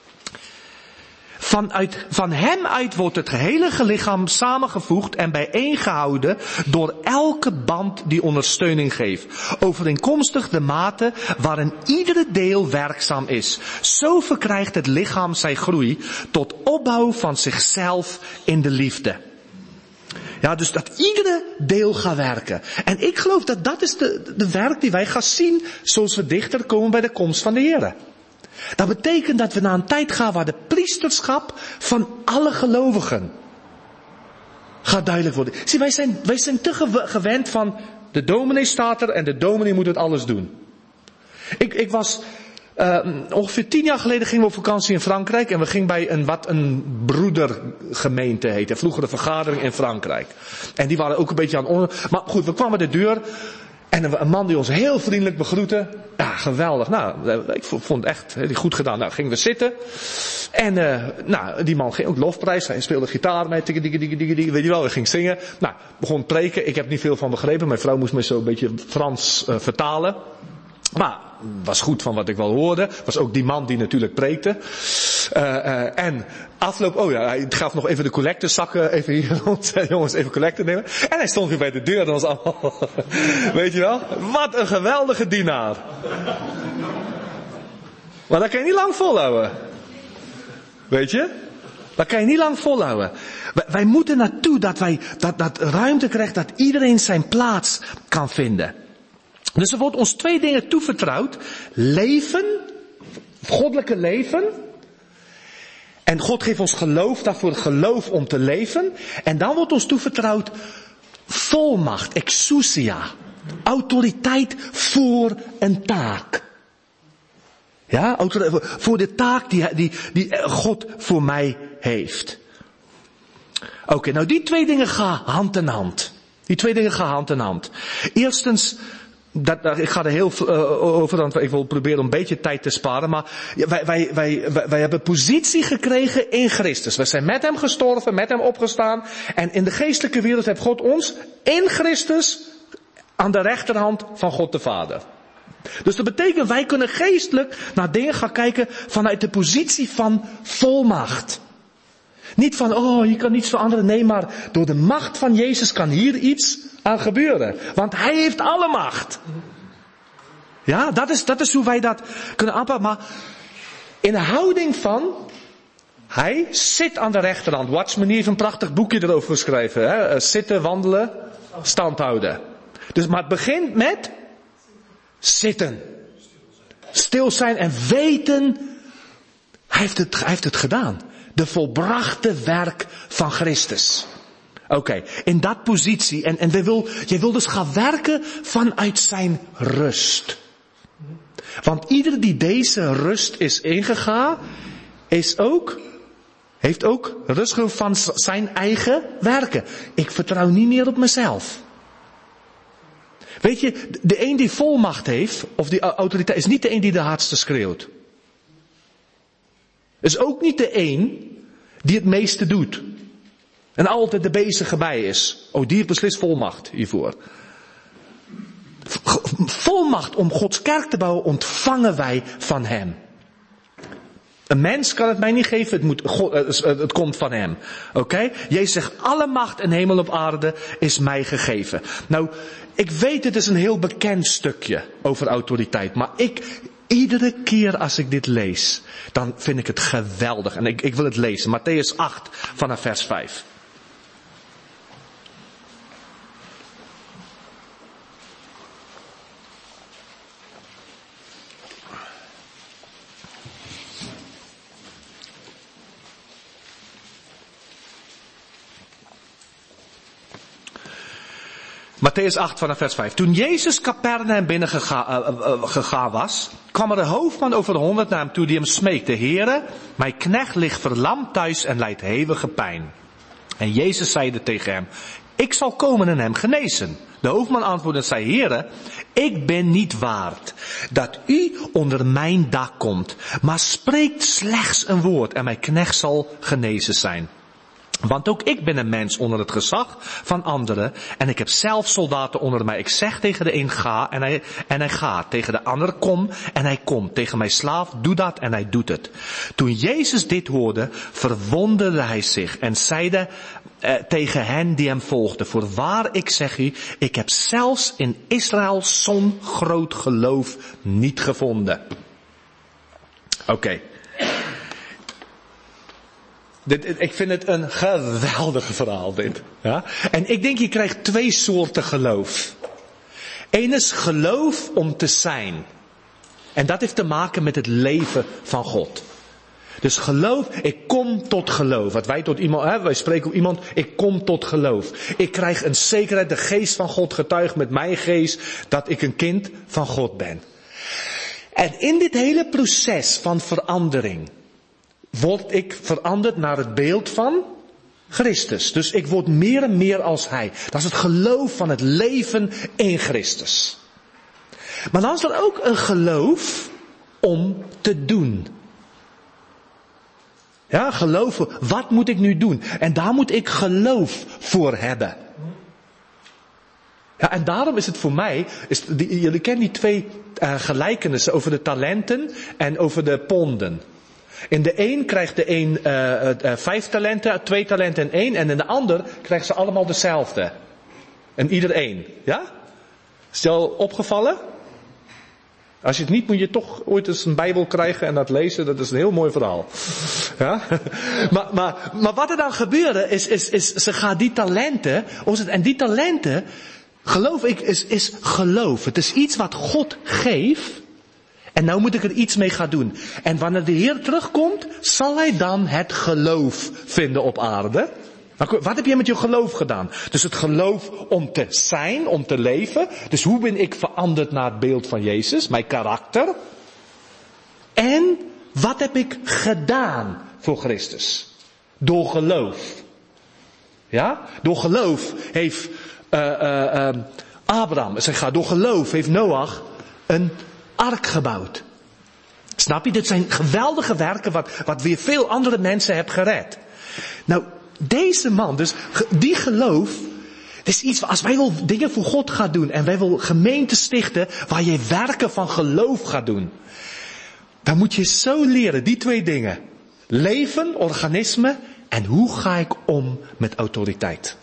Speaker 1: Vanuit, van hem uit wordt het gehele lichaam samengevoegd en bijeengehouden door elke band die ondersteuning geeft. Overeenkomstig de mate waarin iedere deel werkzaam is. Zo verkrijgt het lichaam zijn groei tot opbouw van zichzelf in de liefde. Ja, dus dat iedere deel gaat werken. En ik geloof dat dat is de, de werk die wij gaan zien zoals we dichter komen bij de komst van de Heer. Dat betekent dat we naar een tijd gaan waar de priesterschap van alle gelovigen gaat duidelijk worden. Zie, wij zijn, wij zijn te gewend van de dominee staat er en de dominee moet het alles doen. Ik, ik was, uh, ongeveer tien jaar geleden gingen we op vakantie in Frankrijk en we gingen bij een, wat een broedergemeente heette. Vroeger een vergadering in Frankrijk. En die waren ook een beetje aan onder. Maar goed, we kwamen de deur. En een man die ons heel vriendelijk begroette. Ja, geweldig. Nou, ik vond het echt goed gedaan. Nou, gingen we zitten. En uh, nou, die man ging ook lofprijs. Hij speelde gitaar mee. Tikkie, tikkie, tikkie, tikkie, weet je wel, hij ging zingen. Nou, begon preken. Ik heb niet veel van begrepen. Mijn vrouw moest me zo een beetje Frans uh, vertalen. Maar was goed van wat ik wel hoorde. Was ook die man die natuurlijk preekte. Uh, uh, en afloop, oh ja, hij gaf nog even de collectezakken even hier rond. Jongens, even collecte nemen. En hij stond weer bij de deur. Dat was allemaal, weet je wel. Wat een geweldige dienaar. Maar dat kan je niet lang volhouden. Weet je? Dat kan je niet lang volhouden. Wij, wij moeten naartoe dat wij, dat, dat ruimte krijgt, dat iedereen zijn plaats kan vinden. Dus er wordt ons twee dingen toevertrouwd. Leven, goddelijke leven. En God geeft ons geloof, daarvoor geloof om te leven. En dan wordt ons toevertrouwd volmacht, exousia. Autoriteit voor een taak. Ja, voor de taak die, die, die God voor mij heeft. Oké, okay, nou die twee dingen gaan hand in hand. Die twee dingen gaan hand in hand. Eerstens, dat, dat, ik ga er heel uh, over, want ik wil proberen om een beetje tijd te sparen, maar wij, wij, wij, wij, wij hebben positie gekregen in Christus. We zijn met hem gestorven, met hem opgestaan, en in de geestelijke wereld heeft God ons in Christus aan de rechterhand van God de Vader. Dus dat betekent, wij kunnen geestelijk naar dingen gaan kijken vanuit de positie van volmacht. Niet van, oh, je kan niets veranderen. Nee, maar door de macht van Jezus kan hier iets aan gebeuren. Want hij heeft alle macht. Ja, dat is, dat is hoe wij dat kunnen aanpakken. Maar in de houding van, hij zit aan de rechterhand. Watchman heeft een prachtig boekje erover geschreven. Hè? Zitten, wandelen, stand houden. Dus, maar het begint met zitten. Stil zijn en weten, hij heeft het, hij heeft het gedaan. De volbrachte werk van Christus. Oké, okay, in dat positie. En, en wil, jij wil dus gaan werken vanuit zijn rust. Want ieder die deze rust is ingegaan, is ook, heeft ook rust genomen van zijn eigen werken. Ik vertrouw niet meer op mezelf. Weet je, de een die volmacht heeft, of die autoriteit, is niet de een die de hardste schreeuwt. Is ook niet de een die het meeste doet. En altijd de bezige bij is. Oh, die heeft beslist volmacht hiervoor. Volmacht om Gods kerk te bouwen ontvangen wij van hem. Een mens kan het mij niet geven, het, moet, God, het komt van hem. Oké? Okay? Jezus zegt, alle macht in hemel op aarde is mij gegeven. Nou, ik weet het is een heel bekend stukje over autoriteit. Maar ik, iedere keer als ik dit lees, dan vind ik het geweldig. En ik, ik wil het lezen. Mattheüs acht vanaf vers vijf. Mattheüs acht vanaf vers vijf. Toen Jezus Capernaum binnen gegaan uh, uh, gegaan was, kwam er een hoofdman over de honderd naar hem toe die hem smeekte. Heere, mijn knecht ligt verlamd thuis en lijdt hevige pijn. En Jezus zeide tegen hem, ik zal komen en hem genezen. De hoofdman antwoordde en zei, Heere, ik ben niet waard dat u onder mijn dak komt, maar spreekt slechts een woord en mijn knecht zal genezen zijn. Want ook ik ben een mens onder het gezag van anderen. En ik heb zelf soldaten onder mij. Ik zeg tegen de een ga en hij, en hij gaat. Tegen de ander kom en hij komt. Tegen mijn slaaf doe dat en hij doet het. Toen Jezus dit hoorde, verwonderde hij zich. En zeide eh, tegen hen die hem volgden. Voorwaar ik zeg u, ik heb zelfs in Israël zo'n groot geloof niet gevonden. Oké. Okay. Dit, ik vind het een geweldig verhaal dit. Ja? En ik denk je krijgt twee soorten geloof. Eén is geloof om te zijn. En dat heeft te maken met het leven van God. Dus geloof, ik kom tot geloof. Wat wij tot iemand, hè, wij spreken op iemand, ik kom tot geloof. Ik krijg een zekerheid, de geest van God getuigt met mijn geest dat ik een kind van God ben. En in dit hele proces van verandering word ik veranderd naar het beeld van Christus. Dus ik word meer en meer als Hij. Dat is het geloof van het leven in Christus. Maar dan is er ook een geloof om te doen. Ja, geloven. Wat moet ik nu doen? En daar moet ik geloof voor hebben. Ja, en daarom is het voor mij, is, die, jullie kennen die twee uh, gelijkenissen over de talenten en over de ponden. In de een krijgt de een uh, uh, vijf talenten, twee talenten en één. En in de ander krijgen ze allemaal dezelfde. En ieder één. Ja? Is het al opgevallen? Als je het niet, moet je toch ooit eens een Bijbel krijgen en dat lezen. Dat is een heel mooi verhaal. Ja? maar, maar, maar wat er dan gebeurde is, is, is ze gaan die talenten, en die talenten, geloof ik, is, is geloof. Het is iets wat God geeft. En nou moet ik er iets mee gaan doen. En wanneer de Heer terugkomt, zal hij dan het geloof vinden op aarde. Maar wat heb je met je geloof gedaan? Dus het geloof om te zijn, om te leven. Dus hoe ben ik veranderd naar het beeld van Jezus? Mijn karakter. En wat heb ik gedaan voor Christus? Door geloof. Ja? Door geloof heeft uh, uh, uh, Abraham, zeg, door geloof heeft Noach een ark gebouwd. Snap je? Dit zijn geweldige werken wat, wat weer veel andere mensen hebben gered. Nou, deze man, dus die geloof, het is iets, als wij wil dingen voor God gaan doen en wij wil gemeente stichten waar je werken van geloof gaat doen. Dan moet je zo leren, die twee dingen. Leven, organisme en hoe ga ik om met autoriteit.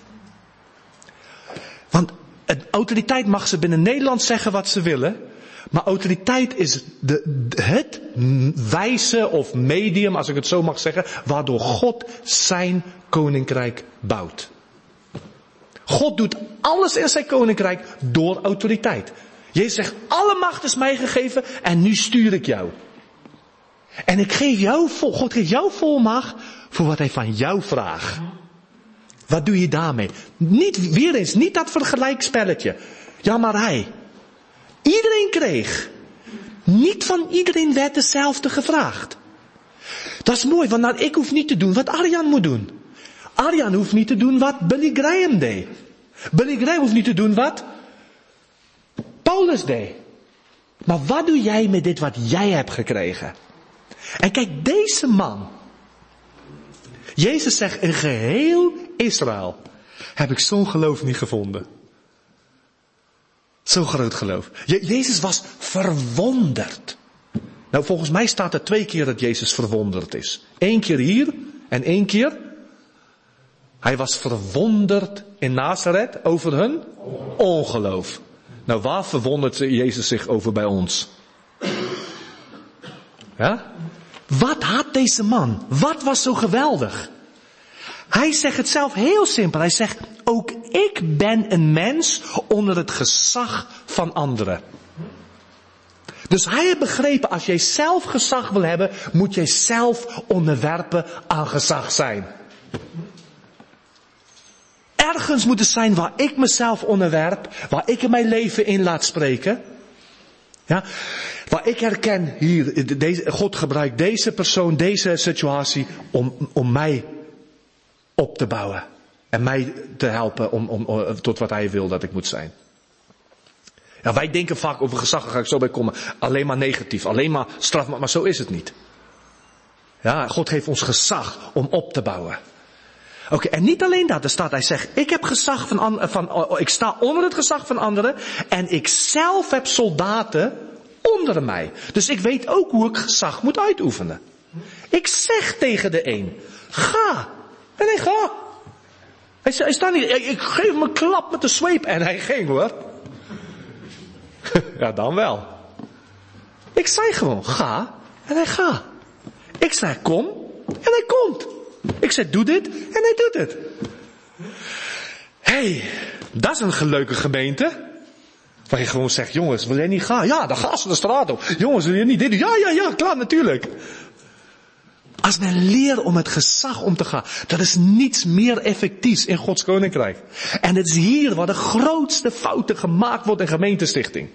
Speaker 1: Want een autoriteit mag ze binnen Nederland zeggen wat ze willen. Maar autoriteit is de, het wijze of medium, als ik het zo mag zeggen, waardoor God zijn koninkrijk bouwt. God doet alles in zijn koninkrijk door autoriteit. Jezus zegt, alle macht is mij gegeven en nu stuur ik jou. En ik geef jou vol, God geeft jou volmacht voor wat hij van jou vraagt. Wat doe je daarmee? Niet, weer eens, niet dat vergelijkspelletje. Ja, maar hij. Iedereen kreeg. Niet van iedereen werd hetzelfde gevraagd. Dat is mooi, want nou, ik hoef niet te doen wat Arjan moet doen. Arjan hoeft niet te doen wat Billy Graham deed. Billy Graham hoeft niet te doen wat Paulus deed. Maar wat doe jij met dit wat jij hebt gekregen? En kijk, deze man. Jezus zegt, in geheel Israël heb ik zo'n geloof niet gevonden. Zo'n groot geloof. Je, Jezus was verwonderd. Nou, volgens mij staat er twee keer dat Jezus verwonderd is. Eén keer hier en één keer. Hij was verwonderd in Nazareth over hun ongeloof. Nou, waar verwondert Jezus zich over bij ons? Ja? Wat had deze man? Wat was zo geweldig? Hij zegt het zelf heel simpel. Hij zegt, ook ik ben een mens onder het gezag van anderen. Dus hij heeft begrepen, als jij zelf gezag wil hebben, moet jij zelf onderwerpen aan gezag zijn. Ergens moet het zijn waar ik mezelf onderwerp, waar ik in mijn leven in laat spreken. Ja, waar ik herken, hier, deze, God gebruikt deze persoon, deze situatie om, om mij op te bouwen. En mij te helpen om, om, om, tot wat hij wil dat ik moet zijn. Ja, wij denken vaak over gezag, daar ga ik zo bij komen, alleen maar negatief, alleen maar straf, maar, maar zo is het niet. Ja, God geeft ons gezag om op te bouwen. Oké, okay, en niet alleen dat, er staat, hij zegt, ik heb gezag van, van, ik sta onder het gezag van anderen en ik zelf heb soldaten onder mij. Dus ik weet ook hoe ik gezag moet uitoefenen. Ik zeg tegen de een, ga. En hij gaat. Hij, hij staat niet, ik geef hem een klap met de zweep en hij ging hoor. Ja, dan wel. Ik zei gewoon, ga en hij gaat. Ik zei, kom en hij komt. Ik zei, doe dit en hij doet het. Hé, hey, dat is een leuke gemeente. Waar je gewoon zegt, jongens, wil jij niet gaan? Ja, dan gaan ze de straat op. Jongens, wil je niet dit doen? Ja, ja, ja, klaar, natuurlijk. Als men leert om het gezag om te gaan, dat is niets meer effectiefs in Gods koninkrijk. En het is hier waar de grootste fouten gemaakt wordt in gemeentestichting.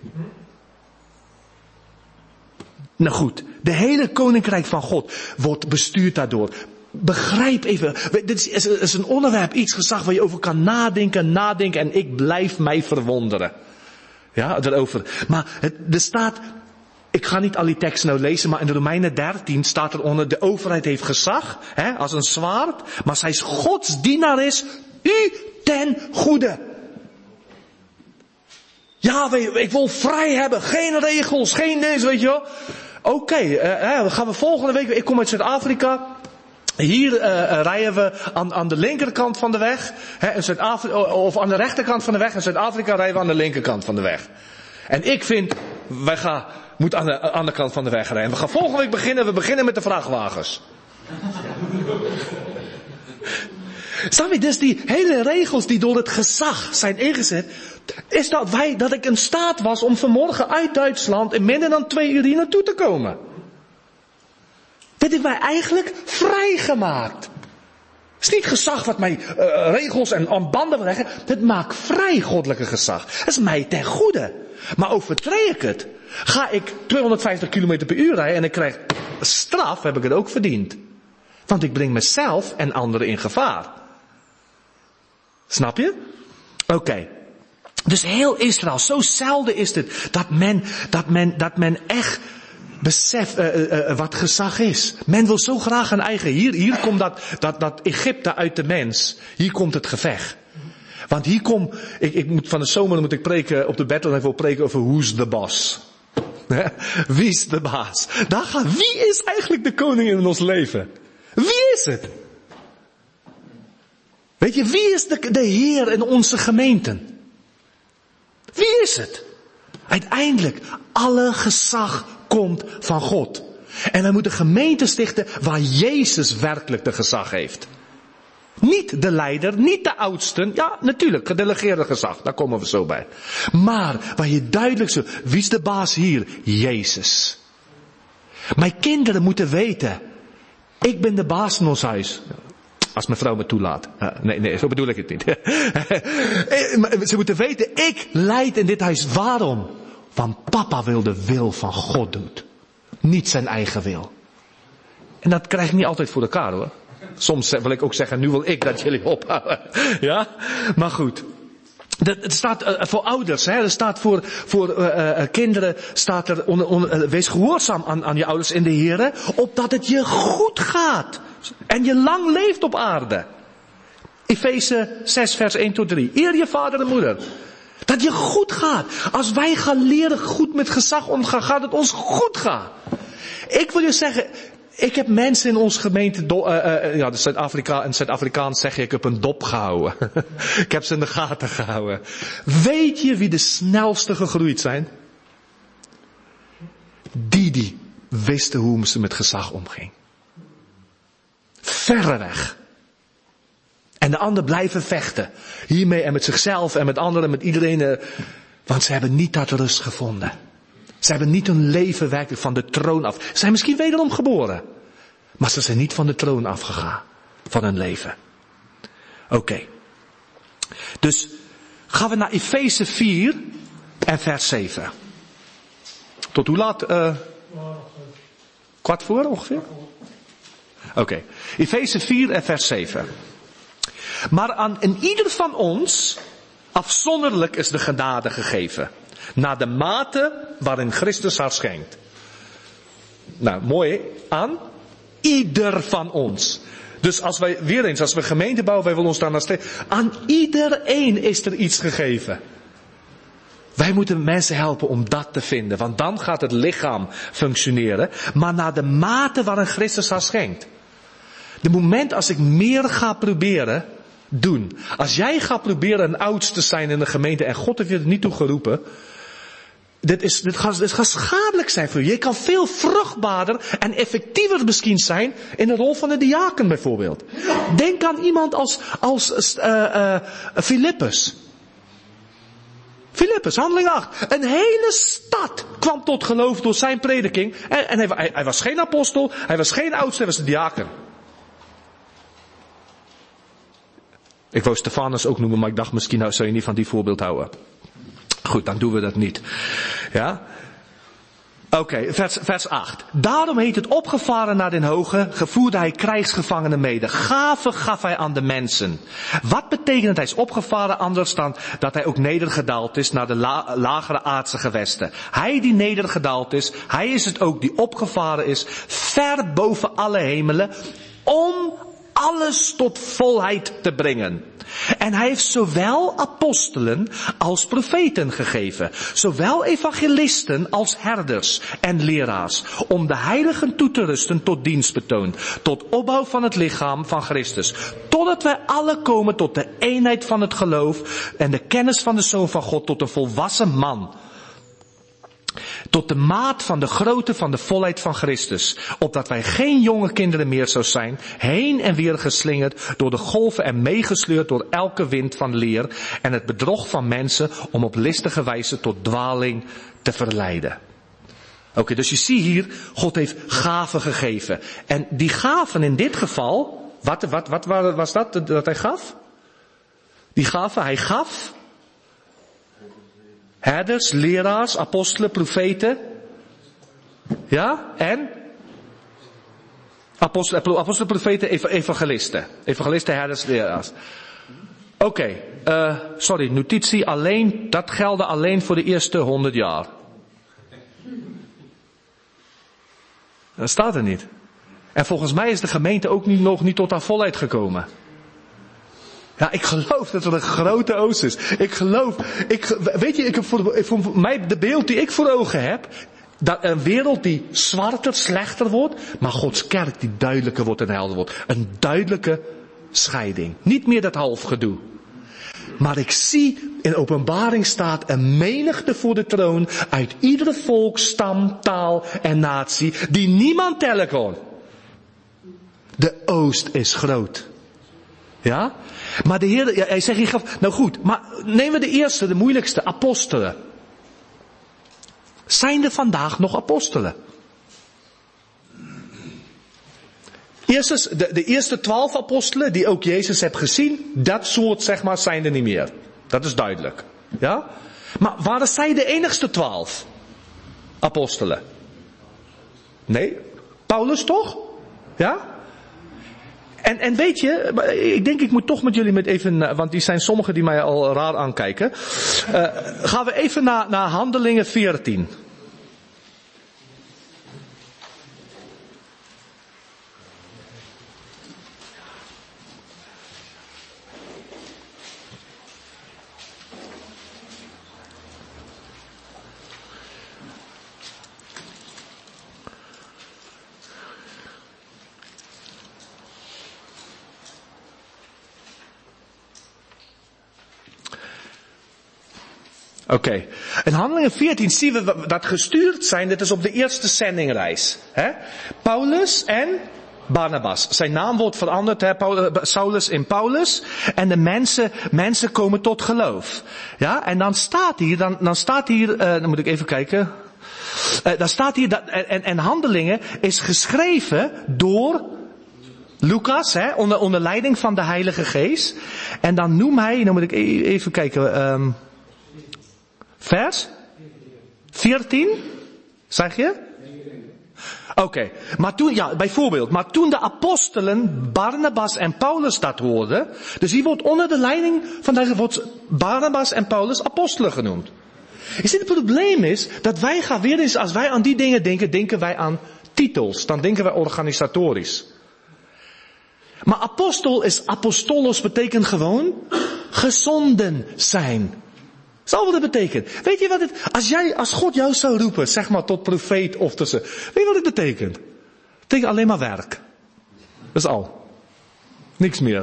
Speaker 1: Nou goed, de hele koninkrijk van God wordt bestuurd daardoor. Begrijp even, dit is, is een onderwerp, iets gezag waar je over kan nadenken, nadenken en ik blijf mij verwonderen. Ja, erover. Maar het, er staat, ik ga niet al die teksten nou lezen, maar in de Romeinen dertien staat er onder, de overheid heeft gezag, hè, als een zwaard, maar zij is Gods dienaar is, u ten goede. Ja, ik wil vrij hebben, geen regels, geen deze, weet je wel. Oké, okay, uh, dan gaan we volgende week, ik kom uit Zuid-Afrika. Hier uh, rijden we aan, aan de linkerkant van de weg, hè, in Zuid-Afrika, of aan de rechterkant van de weg. In Zuid-Afrika rijden we aan de linkerkant van de weg. En ik vind, wij gaan, moeten aan de andere kant van de weg rijden. We gaan volgende week beginnen, we beginnen met de vrachtwagens. Snap je, dus die hele regels die door het gezag zijn ingezet, is dat wij, dat ik in staat was om vanmorgen uit Duitsland in minder dan twee uur hier naartoe te komen. Dit heeft mij eigenlijk vrijgemaakt. Het is niet gezag wat mij uh, regels en aan banden wil leggen. Het maakt vrij goddelijke gezag. Dat is mij ten goede. Maar overtreed ik het. Ga ik tweehonderdvijftig kilometer per uur rijden en ik krijg straf, heb ik het ook verdiend. Want ik breng mezelf en anderen in gevaar. Snap je? Oké. Okay. Dus heel Israël, zo zelden is het dat men, dat men, dat men echt beseft uh, uh, uh, wat gezag is. Men wil zo graag een eigen. Hier, hier komt dat, dat, dat Egypte uit de mens. Hier komt het gevecht. Want hier kom, ik, ik moet van de zomer moet ik preken op de Bethlehem preken over who's the boss. Wie is de baas? Daar gaat, wie is eigenlijk de koning in ons leven? Wie is het? Weet je, wie is de, de Heer in onze gemeenten? Wie is het? Uiteindelijk, alle gezag komt van God. En wij moeten gemeenten stichten waar Jezus werkelijk de gezag heeft. Niet de leider, niet de oudsten. Ja, natuurlijk, gedelegeerde gezag, daar komen we zo bij. Maar waar je duidelijk zo, wie is de baas hier? Jezus. Mijn kinderen moeten weten, ik ben de baas in ons huis. Als mijn vrouw me toelaat. Uh, nee, nee, zo bedoel ik het niet. Ze moeten weten, ik leid in dit huis. Waarom? Want papa wil de wil van God doen. Niet zijn eigen wil. En dat krijg ik niet altijd voor elkaar hoor. Soms wil ik ook zeggen, nu wil ik dat jullie ophouden. Ja? Maar goed. Het staat uh, voor ouders, hè? Er staat voor, voor uh, uh, kinderen, staat er, on, on, uh, wees gehoorzaam aan, aan je ouders in de Here, opdat het je goed gaat. En je lang leeft op aarde. Efeze zes vers één tot drie. Eer je vader en moeder. Dat je goed gaat. Als wij gaan leren goed met gezag omgaan, gaat het ons goed gaan. Ik wil je zeggen, ik heb mensen in onze gemeente, do, uh, uh, ja, Zuid-Afrika, in Zuid-Afrikaans zeg je, ik heb een dop gehouden. Ik heb ze in de gaten gehouden. Weet je wie de snelste gegroeid zijn? Die die wisten hoe ze met gezag omging. Verreweg. En de anderen blijven vechten. Hiermee en met zichzelf en met anderen, met iedereen. Uh, want ze hebben niet dat rust gevonden. Ze hebben niet hun leven werkelijk van de troon af. Ze zijn misschien wederom geboren. Maar ze zijn niet van de troon afgegaan. Van hun leven. Oké. Okay. Dus gaan we naar Efeze vier en vers zeven. Tot hoe laat? Uh, kwart voor ongeveer? Oké. Okay. Efeze vier en vers zeven. Maar aan in ieder van ons afzonderlijk is de genade gegeven. Naar de mate waarin Christus haar schenkt. Nou, mooi hè? Aan ieder van ons. Dus als wij, weer eens, als we gemeente bouwen, wij willen ons daar naar streven. Aan iedereen is er iets gegeven. Wij moeten mensen helpen om dat te vinden. Want dan gaat het lichaam functioneren. Maar naar de mate waarin Christus haar schenkt. De moment als ik meer ga proberen doen. Als jij gaat proberen een oudste te zijn in de gemeente en God heeft je er niet toe geroepen. Dit, is, dit, gaat, dit gaat schadelijk zijn voor je. Je kan veel vruchtbaarder en effectiever misschien zijn in de rol van de diaken bijvoorbeeld. Denk aan iemand als, als uh, uh, Filippus. Filippus, handeling acht. Een hele stad kwam tot geloof door zijn prediking. En, en hij, hij, hij was geen apostel, hij was geen oudste, hij was de diaken. Ik wou Stefanus ook noemen, maar ik dacht misschien nou, zou je niet van die voorbeeld houden. Goed, dan doen we dat niet. Ja? Oké, okay, vers, vers acht. Daarom heet het opgevaren naar den hoge, gevoerde hij krijgsgevangenen mede. Gave gaf hij aan de mensen. Wat betekent dat hij is opgevaren? Anders dan dat hij ook nedergedaald is naar de la, lagere aardse gewesten. Hij die nedergedaald is, hij is het ook die opgevaren is, ver boven alle hemelen, om alles tot volheid te brengen. En hij heeft zowel apostelen als profeten gegeven. Zowel evangelisten als herders en leraars. Om de heiligen toe te rusten tot dienstbetoon. Tot opbouw van het lichaam van Christus. Totdat wij alle komen tot de eenheid van het geloof. En de kennis van de Zoon van God tot een volwassen man. Tot de maat van de grootte van de volheid van Christus. Opdat wij geen jonge kinderen meer zou zijn. Heen en weer geslingerd door de golven en meegesleurd door elke wind van leer. En het bedrog van mensen om op listige wijze tot dwaling te verleiden. Oké, okay, dus je ziet hier, God heeft gaven gegeven. En die gaven in dit geval Wat, wat, wat was dat dat hij gaf? Die gaven, hij gaf herders, leraars, apostelen, profeten. Ja, en? Apostelen, apostelen profeten, evangelisten. Evangelisten, herders, leraars. Oké, okay, uh, sorry, notitie alleen, dat geldt alleen voor de eerste honderd jaar. Dat staat er niet. En volgens mij is de gemeente ook niet, nog niet tot haar volheid gekomen. Ja, ik geloof dat er een grote oost is. Ik geloof, ik, weet je, ik heb voor, voor mij de beeld die ik voor ogen heb, dat een wereld die zwarter, slechter wordt, maar Gods kerk die duidelijker wordt en helder wordt. Een duidelijke scheiding. Niet meer dat half gedoe. Maar ik zie in Openbaring staat een menigte voor de troon uit iedere volk, stam, taal en natie die niemand tellen kon. De oost is groot. Ja? Maar de Heer, ja, hij zegt hier gaf, nou goed, maar nemen we de eerste, de moeilijkste, apostelen. Zijn er vandaag nog apostelen? Eerst de, de eerste twaalf apostelen die ook Jezus heeft gezien, dat soort zeg maar zijn er niet meer. Dat is duidelijk. Ja? Maar waren zij de enigste twaalf apostelen? Nee? Paulus toch? Ja? En, en weet je, ik denk ik moet toch met jullie met even, want die zijn sommigen die mij al raar aankijken. Uh, gaan we even naar, naar Handelingen veertien. Oké. Okay. In Handelingen veertien zien we dat gestuurd zijn, dat is op de eerste zendingreis. Hè? Paulus en Barnabas. Zijn naam wordt veranderd, hè? Saulus in Paulus. En de mensen, mensen komen tot geloof. Ja? En dan staat hier, dan, dan staat hier, uh, dan moet ik even kijken. Uh, dan staat hier, dat, en, en Handelingen is geschreven door Lucas, hè? Onder, onder leiding van de Heilige Geest. En dan noemt hij, dan moet ik even kijken, um, vers veertien, zeg je? Oké, okay. Maar toen, ja, bijvoorbeeld, maar toen de apostelen Barnabas en Paulus dat hoorden, dus hier wordt onder de leiding van de wordt Barnabas en Paulus apostelen genoemd. Je ziet, het probleem is dat wij gaan weer eens, als wij aan die dingen denken, denken wij aan titels, dan denken wij organisatorisch. Maar apostel is apostolos, betekent gewoon gezonden zijn. Dat is al wat het betekent. Weet je wat het, als jij, als God jou zou roepen, zeg maar tot profeet of tussen, weet je wat het betekent? Het betekent alleen maar werk. Dat is al. Niks meer.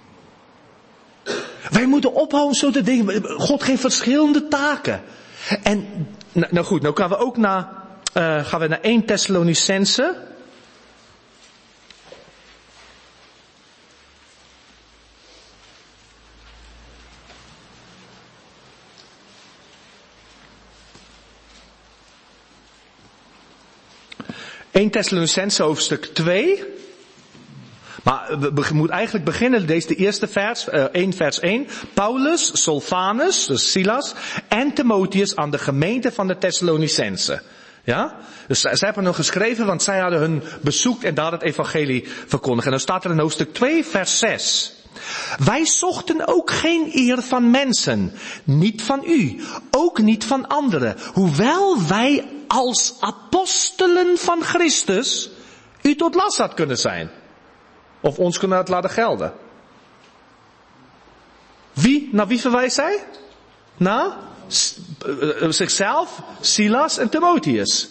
Speaker 1: Wij moeten ophouden zo te denken, God geeft verschillende taken. En, nou, nou goed, nou gaan we ook naar, uh, gaan we naar Eerste Thessalonicenzen. Eerste Thessalonicenzen hoofdstuk twee. Maar we, we moeten eigenlijk beginnen, deze de eerste vers, uh, één vers één. Paulus, Silvanus, dus Silas, en Timotheus aan de gemeente van de Thessalonicenzen. Ja? Dus zij hebben nog geschreven, want zij hadden hun bezoekt en daar het evangelie verkondigd. En dan staat er in hoofdstuk twee, vers zes. Wij zochten ook geen eer van mensen, niet van u, ook niet van anderen. Hoewel wij als apostelen van Christus u tot last had kunnen zijn. Of ons kunnen het laten gelden. Wie, naar wie verwijst hij? Naar zichzelf, Silas en Timotheus.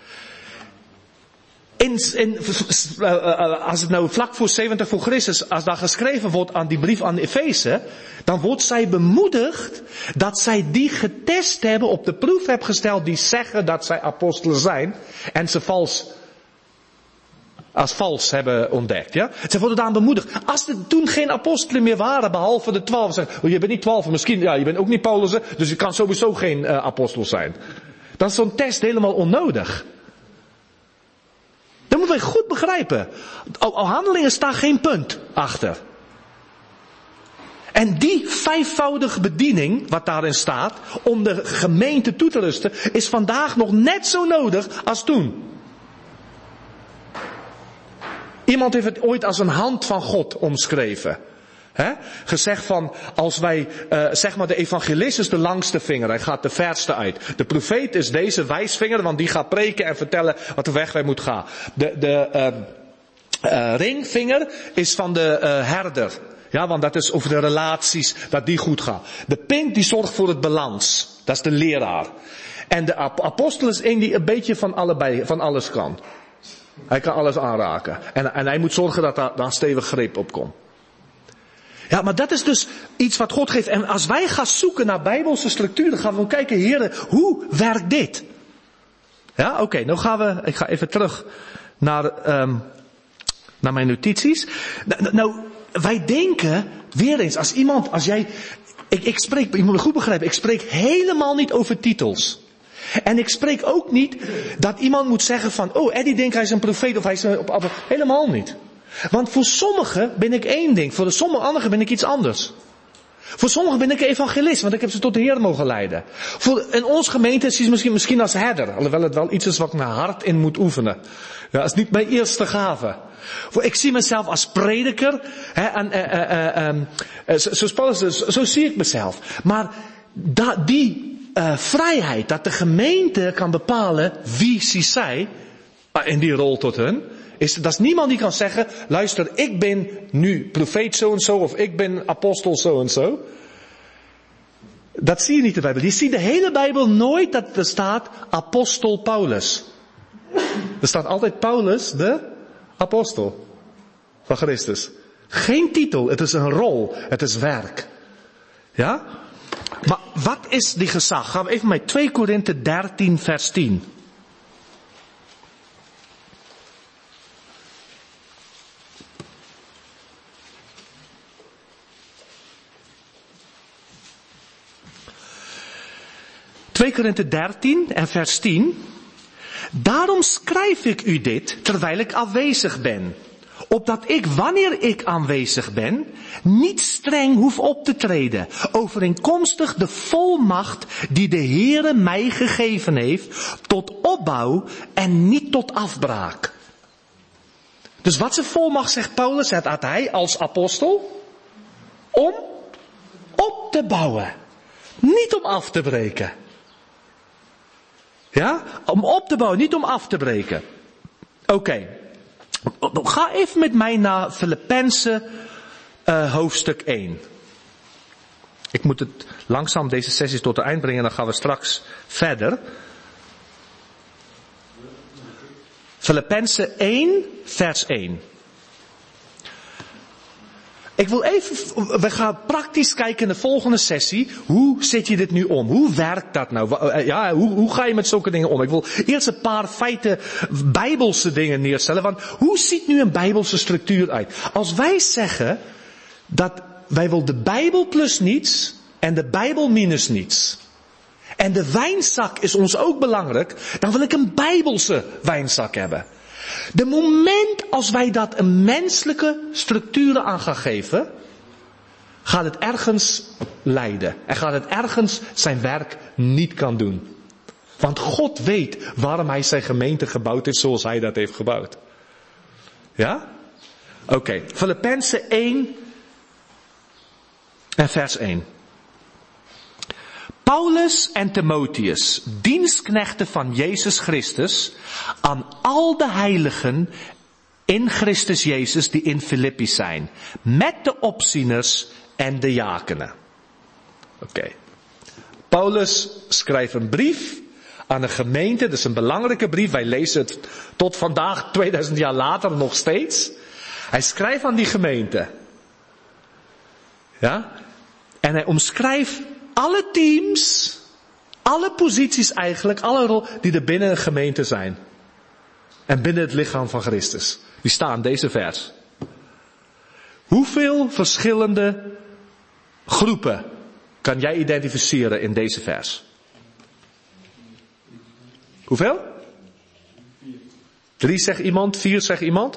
Speaker 1: In, in, als het nou vlak voor zeventig voor Christus, als daar geschreven wordt aan die brief aan Efeze, dan wordt zij bemoedigd dat zij die getest hebben, op de proef hebben gesteld, die zeggen dat zij apostelen zijn, en ze vals, als vals hebben ontdekt. Ja? Ze worden daar bemoedigd. Als er toen geen apostelen meer waren, behalve de twaalf, zeggen, oh, je bent niet twaalf, misschien, ja, je bent ook niet Paulus, dus je kan sowieso geen uh, apostel zijn. Dan is zo'n test helemaal onnodig. Dan moeten moet je goed begrijpen. Op Handelingen staat geen punt achter. En die vijfvoudige bediening, wat daarin staat, om de gemeente toe te rusten, is vandaag nog net zo nodig als toen. Iemand heeft het ooit als een hand van God omschreven. He? Gezegd van, als wij, uh, zeg maar de evangelist is de langste vinger, hij gaat de verste uit. De profeet is deze wijsvinger, want die gaat preken en vertellen wat de weg wij moet gaan. De, de uh, uh, ringvinger is van de uh, herder. Ja, want dat is over de relaties, dat die goed gaan. De pink die zorgt voor het balans. Dat is de leraar. En de apostel is een die een beetje van allebei, van alles kan. Hij kan alles aanraken. En, en hij moet zorgen dat daar, daar stevig greep op komt. Ja, maar dat is dus iets wat God geeft. En als wij gaan zoeken naar bijbelse structuren, gaan we kijken, heren, hoe werkt dit? Ja, oké, okay, nou gaan we, ik ga even terug naar, um, naar mijn notities. Nou, nou, wij denken, weer eens, als iemand, als jij, ik, ik spreek, je moet het goed begrijpen, ik spreek helemaal niet over titels. En ik spreek ook niet dat iemand moet zeggen van, oh, Eddie denkt hij is een profeet of hij is een, op, op, helemaal niet. Want voor sommigen ben ik één ding, voor de sommige anderen ben ik iets anders. Voor sommigen ben ik een evangelist, want ik heb ze tot de Heer mogen leiden. Voor, in onze gemeente is hij misschien, misschien als herder, alhoewel het wel iets is wat ik mijn hart in moet oefenen. Ja, dat is niet mijn eerste gave. Voor, ik zie mezelf als prediker, hè, en, uh, uh, uh, uh, zo, zo, zo, zo zie ik mezelf. Maar da, die uh, vrijheid, dat de gemeente kan bepalen wie ze zij, in die rol tot hun, is, dat is niemand die kan zeggen, luister, ik ben nu profeet zo en zo, of ik ben apostel zo en zo. Dat zie je niet in de Bijbel. Je ziet de hele Bijbel nooit dat er staat apostel Paulus. Er staat altijd Paulus, de apostel van Christus. Geen titel, het is een rol, het is werk. Ja? Maar wat is die gezag? Gaan we even met twee Korinthe dertien vers tien. twee Korinthe dertien en vers tien. Daarom schrijf ik u dit terwijl ik afwezig ben. Opdat ik, wanneer ik aanwezig ben, niet streng hoef op te treden. Overeenkomstig de volmacht die de Heere mij gegeven heeft. Tot opbouw en niet tot afbraak. Dus wat zijn volmacht, zegt Paulus, had hij als apostel? Om op te bouwen. Niet om af te breken. Ja, om op te bouwen, niet om af te breken. Oké. Okay. Ga even met mij naar Filippenzen uh, hoofdstuk één. Ik moet het langzaam deze sessies tot het eind brengen, dan gaan we straks verder. Filippenzen één, vers één. Ik wil even, we gaan praktisch kijken in de volgende sessie. Hoe zet je dit nu om? Hoe werkt dat nou? Ja, hoe, hoe ga je met zulke dingen om? Ik wil eerst een paar feiten, bijbelse dingen neerstellen. Want hoe ziet nu een bijbelse structuur uit? Als wij zeggen dat wij willen de Bijbel plus niets en de Bijbel minus niets. En de wijnzak is ons ook belangrijk. Dan wil ik een bijbelse wijnzak hebben. De moment als wij dat een menselijke structuren aan gaan geven, gaat het ergens leiden. En gaat het ergens zijn werk niet kan doen. Want God weet waarom hij zijn gemeente gebouwd heeft zoals hij dat heeft gebouwd. Ja? Oké, okay. Filippenzen één en vers één. Paulus en Timotheus, dienstknechten van Jezus Christus, aan al de heiligen in Christus Jezus die in Filippi zijn, met de opzieners en de diakenen. Oké. Okay. Paulus schrijft een brief aan een gemeente, dat is een belangrijke brief, wij lezen het tot vandaag, tweeduizend jaar later nog steeds. Hij schrijft aan die gemeente. Ja? En hij omschrijft alle teams, alle posities eigenlijk, alle rollen die er binnen een gemeente zijn. En binnen het lichaam van Christus. Die staan in deze vers. Hoeveel verschillende groepen kan jij identificeren in deze vers? Hoeveel? Drie zegt iemand, vier zegt iemand.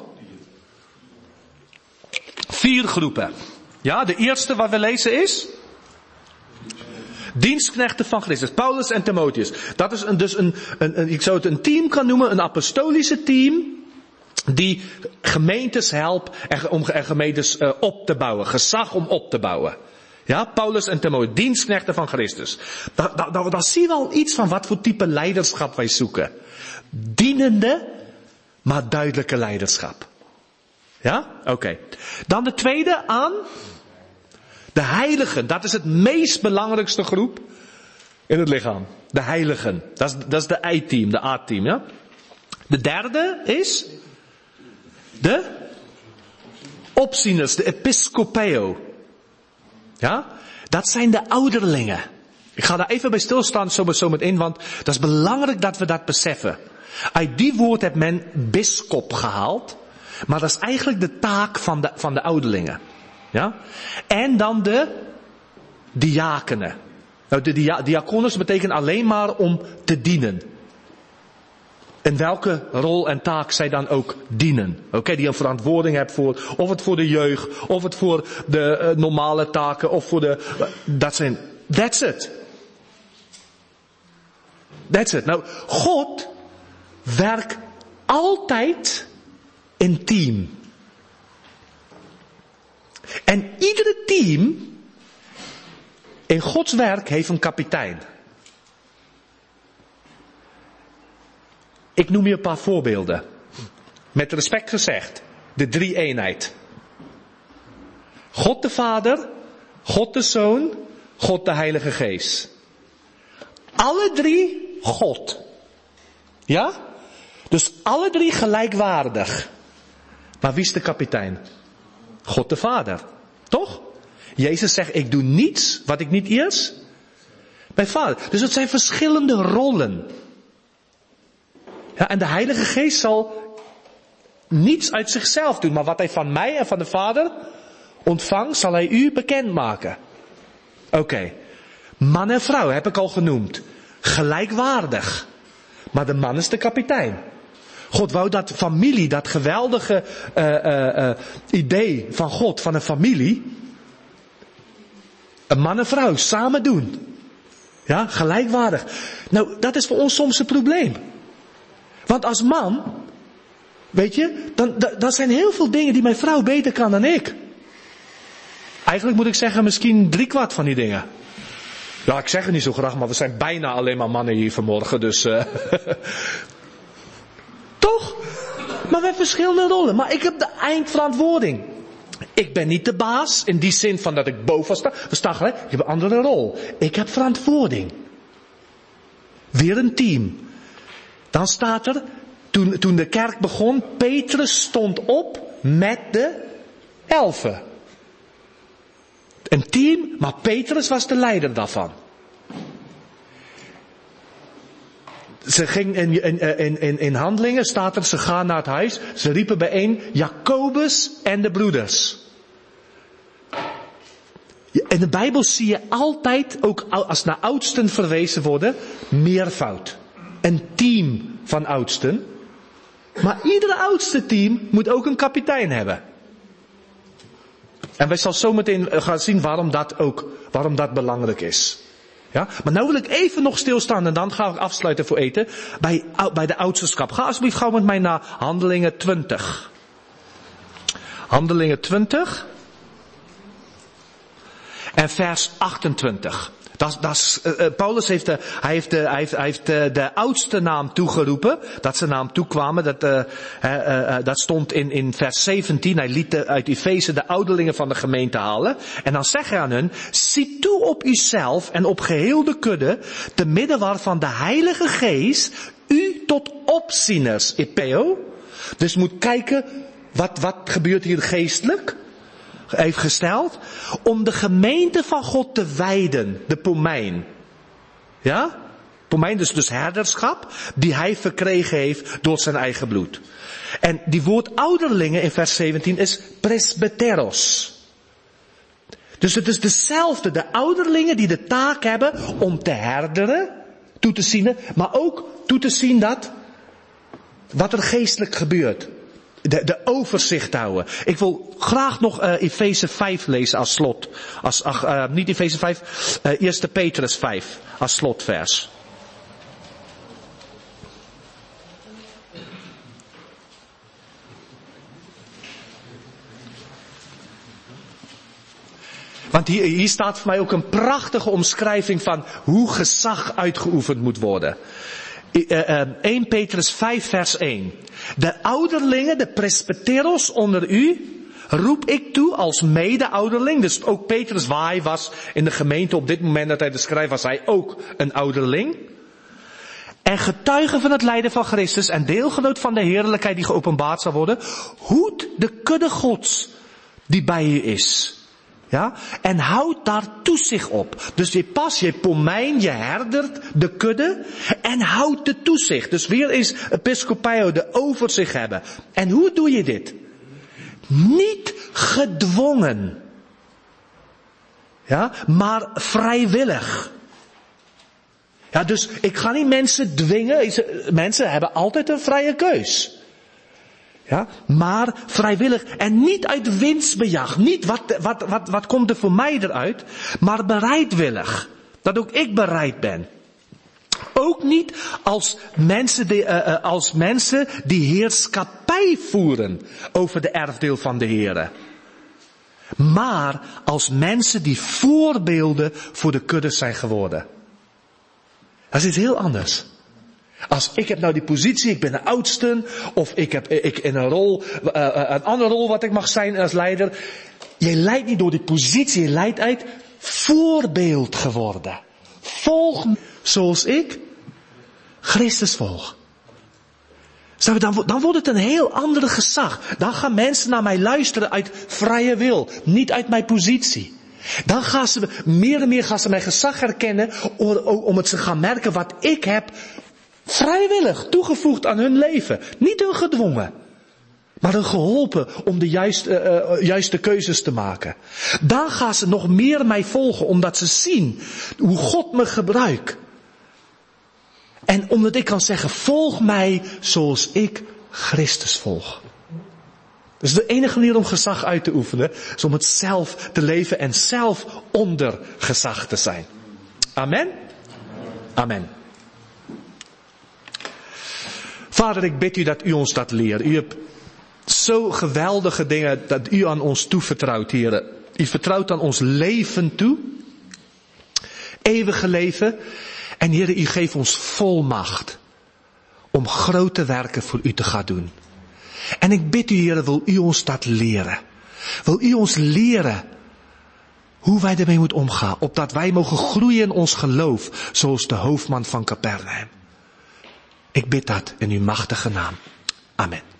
Speaker 1: Vier groepen. Ja, de eerste wat we lezen is... Dienstknechten van Christus, Paulus en Timotheus. Dat is een, dus een, een, een, ik zou het een team kan noemen, een apostolische team, die gemeentes helpt en, om en gemeentes uh, op te bouwen, gezag om op te bouwen. Ja, Paulus en Timotheus, dienstknechten van Christus. Daar, daar, daar, daar zie je wel iets van wat voor type leiderschap wij zoeken. Dienende, maar duidelijke leiderschap. Ja, oké. Okay. Dan de tweede aan... De heiligen, dat is het meest belangrijkste groep in het lichaam. De heiligen, dat is, dat is de I-team, de A-team, ja. De derde is de opzieners, de episcopeo. Ja, dat zijn de ouderlingen. Ik ga daar even bij stilstaan zo, zo meteen, want dat is belangrijk dat we dat beseffen. Uit die woord heeft men bischop gehaald, maar dat is eigenlijk de taak van de, van de ouderlingen. Ja? En dan de diakenen. Nou, de dia- diakonos betekent alleen maar om te dienen. En welke rol en taak zij dan ook dienen. Oké, okay, die een verantwoording hebben voor, of het voor de jeugd, of het voor de uh, normale taken, of voor de, uh, dat zijn, that's it. That's it. Nou, God werkt altijd in team. En iedere team in Gods werk heeft een kapitein. Ik noem je een paar voorbeelden. Met respect gezegd, de drie-eenheid. God de Vader, God de Zoon, God de Heilige Geest. Alle drie God. Ja? Dus alle drie gelijkwaardig. Maar wie is de kapitein? God de Vader. Toch? Jezus zegt, ik doe niets wat ik niet eerst bij Vader. Dus het zijn verschillende rollen. Ja, en de Heilige Geest zal niets uit zichzelf doen, maar wat hij van mij en van de Vader ontvangt, zal hij u bekendmaken. Oké. Okay. Man en vrouw heb ik al genoemd. Gelijkwaardig. Maar de man is de kapitein. God wou dat familie, dat geweldige uh, uh, uh, idee van God, van een familie, een man en vrouw samen doen. Ja, gelijkwaardig. Nou, dat is voor ons soms een probleem. Want als man, weet je, dan, dan zijn heel veel dingen die mijn vrouw beter kan dan ik. Eigenlijk moet ik zeggen, misschien driekwart van die dingen. Ja, ik zeg het niet zo graag, maar we zijn bijna alleen maar mannen hier vanmorgen, dus... Uh, Toch? Maar we hebben verschillende rollen. Maar ik heb de eindverantwoording. Ik ben niet de baas, in die zin van dat ik boven sta. We staan gelijk, ik heb een andere rol. Ik heb verantwoording. Weer een team. Dan staat er, toen, toen de kerk begon, Petrus stond op met de elfen. Een team, maar Petrus was de leider daarvan. Ze ging in, in, in, in handelingen, staat er, ze gaan naar het huis. Ze riepen bijeen, Jacobus en de broeders. In de Bijbel zie je altijd, ook als naar oudsten verwezen worden, meervoud. Een team van oudsten. Maar iedere oudste team moet ook een kapitein hebben. En wij zal zo meteen gaan zien waarom dat ook, waarom dat belangrijk is. Ja, maar nou wil ik even nog stilstaan en dan ga ik afsluiten voor eten. Bij, bij de ouderschap. Ga alsjeblieft gauw met mij naar Handelingen twintig. Handelingen twintig. En vers achtentwintig. Dat, dat, uh, Paulus heeft, de, hij heeft, de, hij heeft, hij heeft de, de oudste naam toegeroepen. Dat ze naam toekwamen. Dat, uh, uh, uh, dat stond in, in vers zeventien. Hij liet de, uit Efeze de ouderlingen van de gemeente halen. En dan zegt hij aan hun. Zie toe op uzelf en op geheel de kudde. Te midden waarvan de Heilige Geest u tot opzieners, epeo. Dus moet kijken. Wat, wat gebeurt hier geestelijk? Heeft gesteld, om de gemeente van God te wijden, de pomein. Ja? Pomein dus, dus herderschap, die hij verkregen heeft door zijn eigen bloed. En die woord ouderlingen in vers zeventien is presbyteros. Dus het is dezelfde, de ouderlingen die de taak hebben om te herderen, toe te zien, maar ook toe te zien dat Wat er geestelijk gebeurt. De, de overzicht houden. Ik wil graag nog uh, Efeze vijf lezen als slot. Als, uh, niet Efeze vijf, uh, Eerste Petrus vijf als slotvers. Want hier, hier staat voor mij ook een prachtige omschrijving van hoe gezag uitgeoefend moet worden. Uh, uh, Eerste Petrus vijf vers één. De ouderlingen, de presbyteros onder u, roep ik toe als mede-ouderling. Dus ook Petrus, waar hij was in de gemeente op dit moment dat hij de schrijft, was hij ook een ouderling. En getuige van het lijden van Christus en deelgenoot van de heerlijkheid die geopenbaard zal worden. Hoed de kudde Gods die bij u is. Ja, en houd daar toezicht op. Dus je pas, je pomijn, je herdert de kudde en houdt de toezicht. Dus weer is episcopio, de overzicht hebben. En hoe doe je dit? Niet gedwongen. Ja, maar vrijwillig. Ja, dus ik ga niet mensen dwingen. Mensen hebben altijd een vrije keus. Ja, maar vrijwillig en niet uit winstbejag. Niet wat, wat, wat, wat komt er voor mij eruit, maar bereidwillig. Dat ook ik bereid ben. Ook niet als mensen die, uh, uh, als mensen die heerschappij voeren over de erfdeel van de Here. Maar als mensen die voorbeelden voor de kudde zijn geworden. Dat is iets heel anders. Als ik heb nou die positie, ik ben de oudste, of ik heb ik in een rol, uh, een andere rol wat ik mag zijn als leider. Je leidt niet door die positie, je leidt uit voorbeeld geworden. Volg me zoals ik Christus volg. Dan, dan wordt het een heel ander gezag. Dan gaan mensen naar mij luisteren uit vrije wil, niet uit mijn positie. Dan gaan ze meer en meer gaan ze mijn gezag herkennen om, om het te gaan merken wat ik heb vrijwillig toegevoegd aan hun leven. Niet hun gedwongen. Maar hun geholpen om de juiste, uh, juiste keuzes te maken. Dan gaan ze nog meer mij volgen. Omdat ze zien hoe God me gebruikt. En omdat ik kan zeggen, volg mij zoals ik Christus volg. Dus de enige manier om gezag uit te oefenen is om het zelf te leven en zelf onder gezag te zijn. Amen? Amen. Vader, ik bid u dat u ons dat leert. U hebt zo geweldige dingen dat u aan ons toevertrouwt, Heer. U vertrouwt aan ons leven toe. Eeuwige leven. En Heer, u geeft ons volmacht om grote werken voor u te gaan doen. En ik bid u, Heer, wil u ons dat leren. Wil u ons leren hoe wij ermee moeten omgaan. Opdat wij mogen groeien in ons geloof, zoals de hoofdman van Capernaum. Ik bid dat in uw machtige naam. Amen.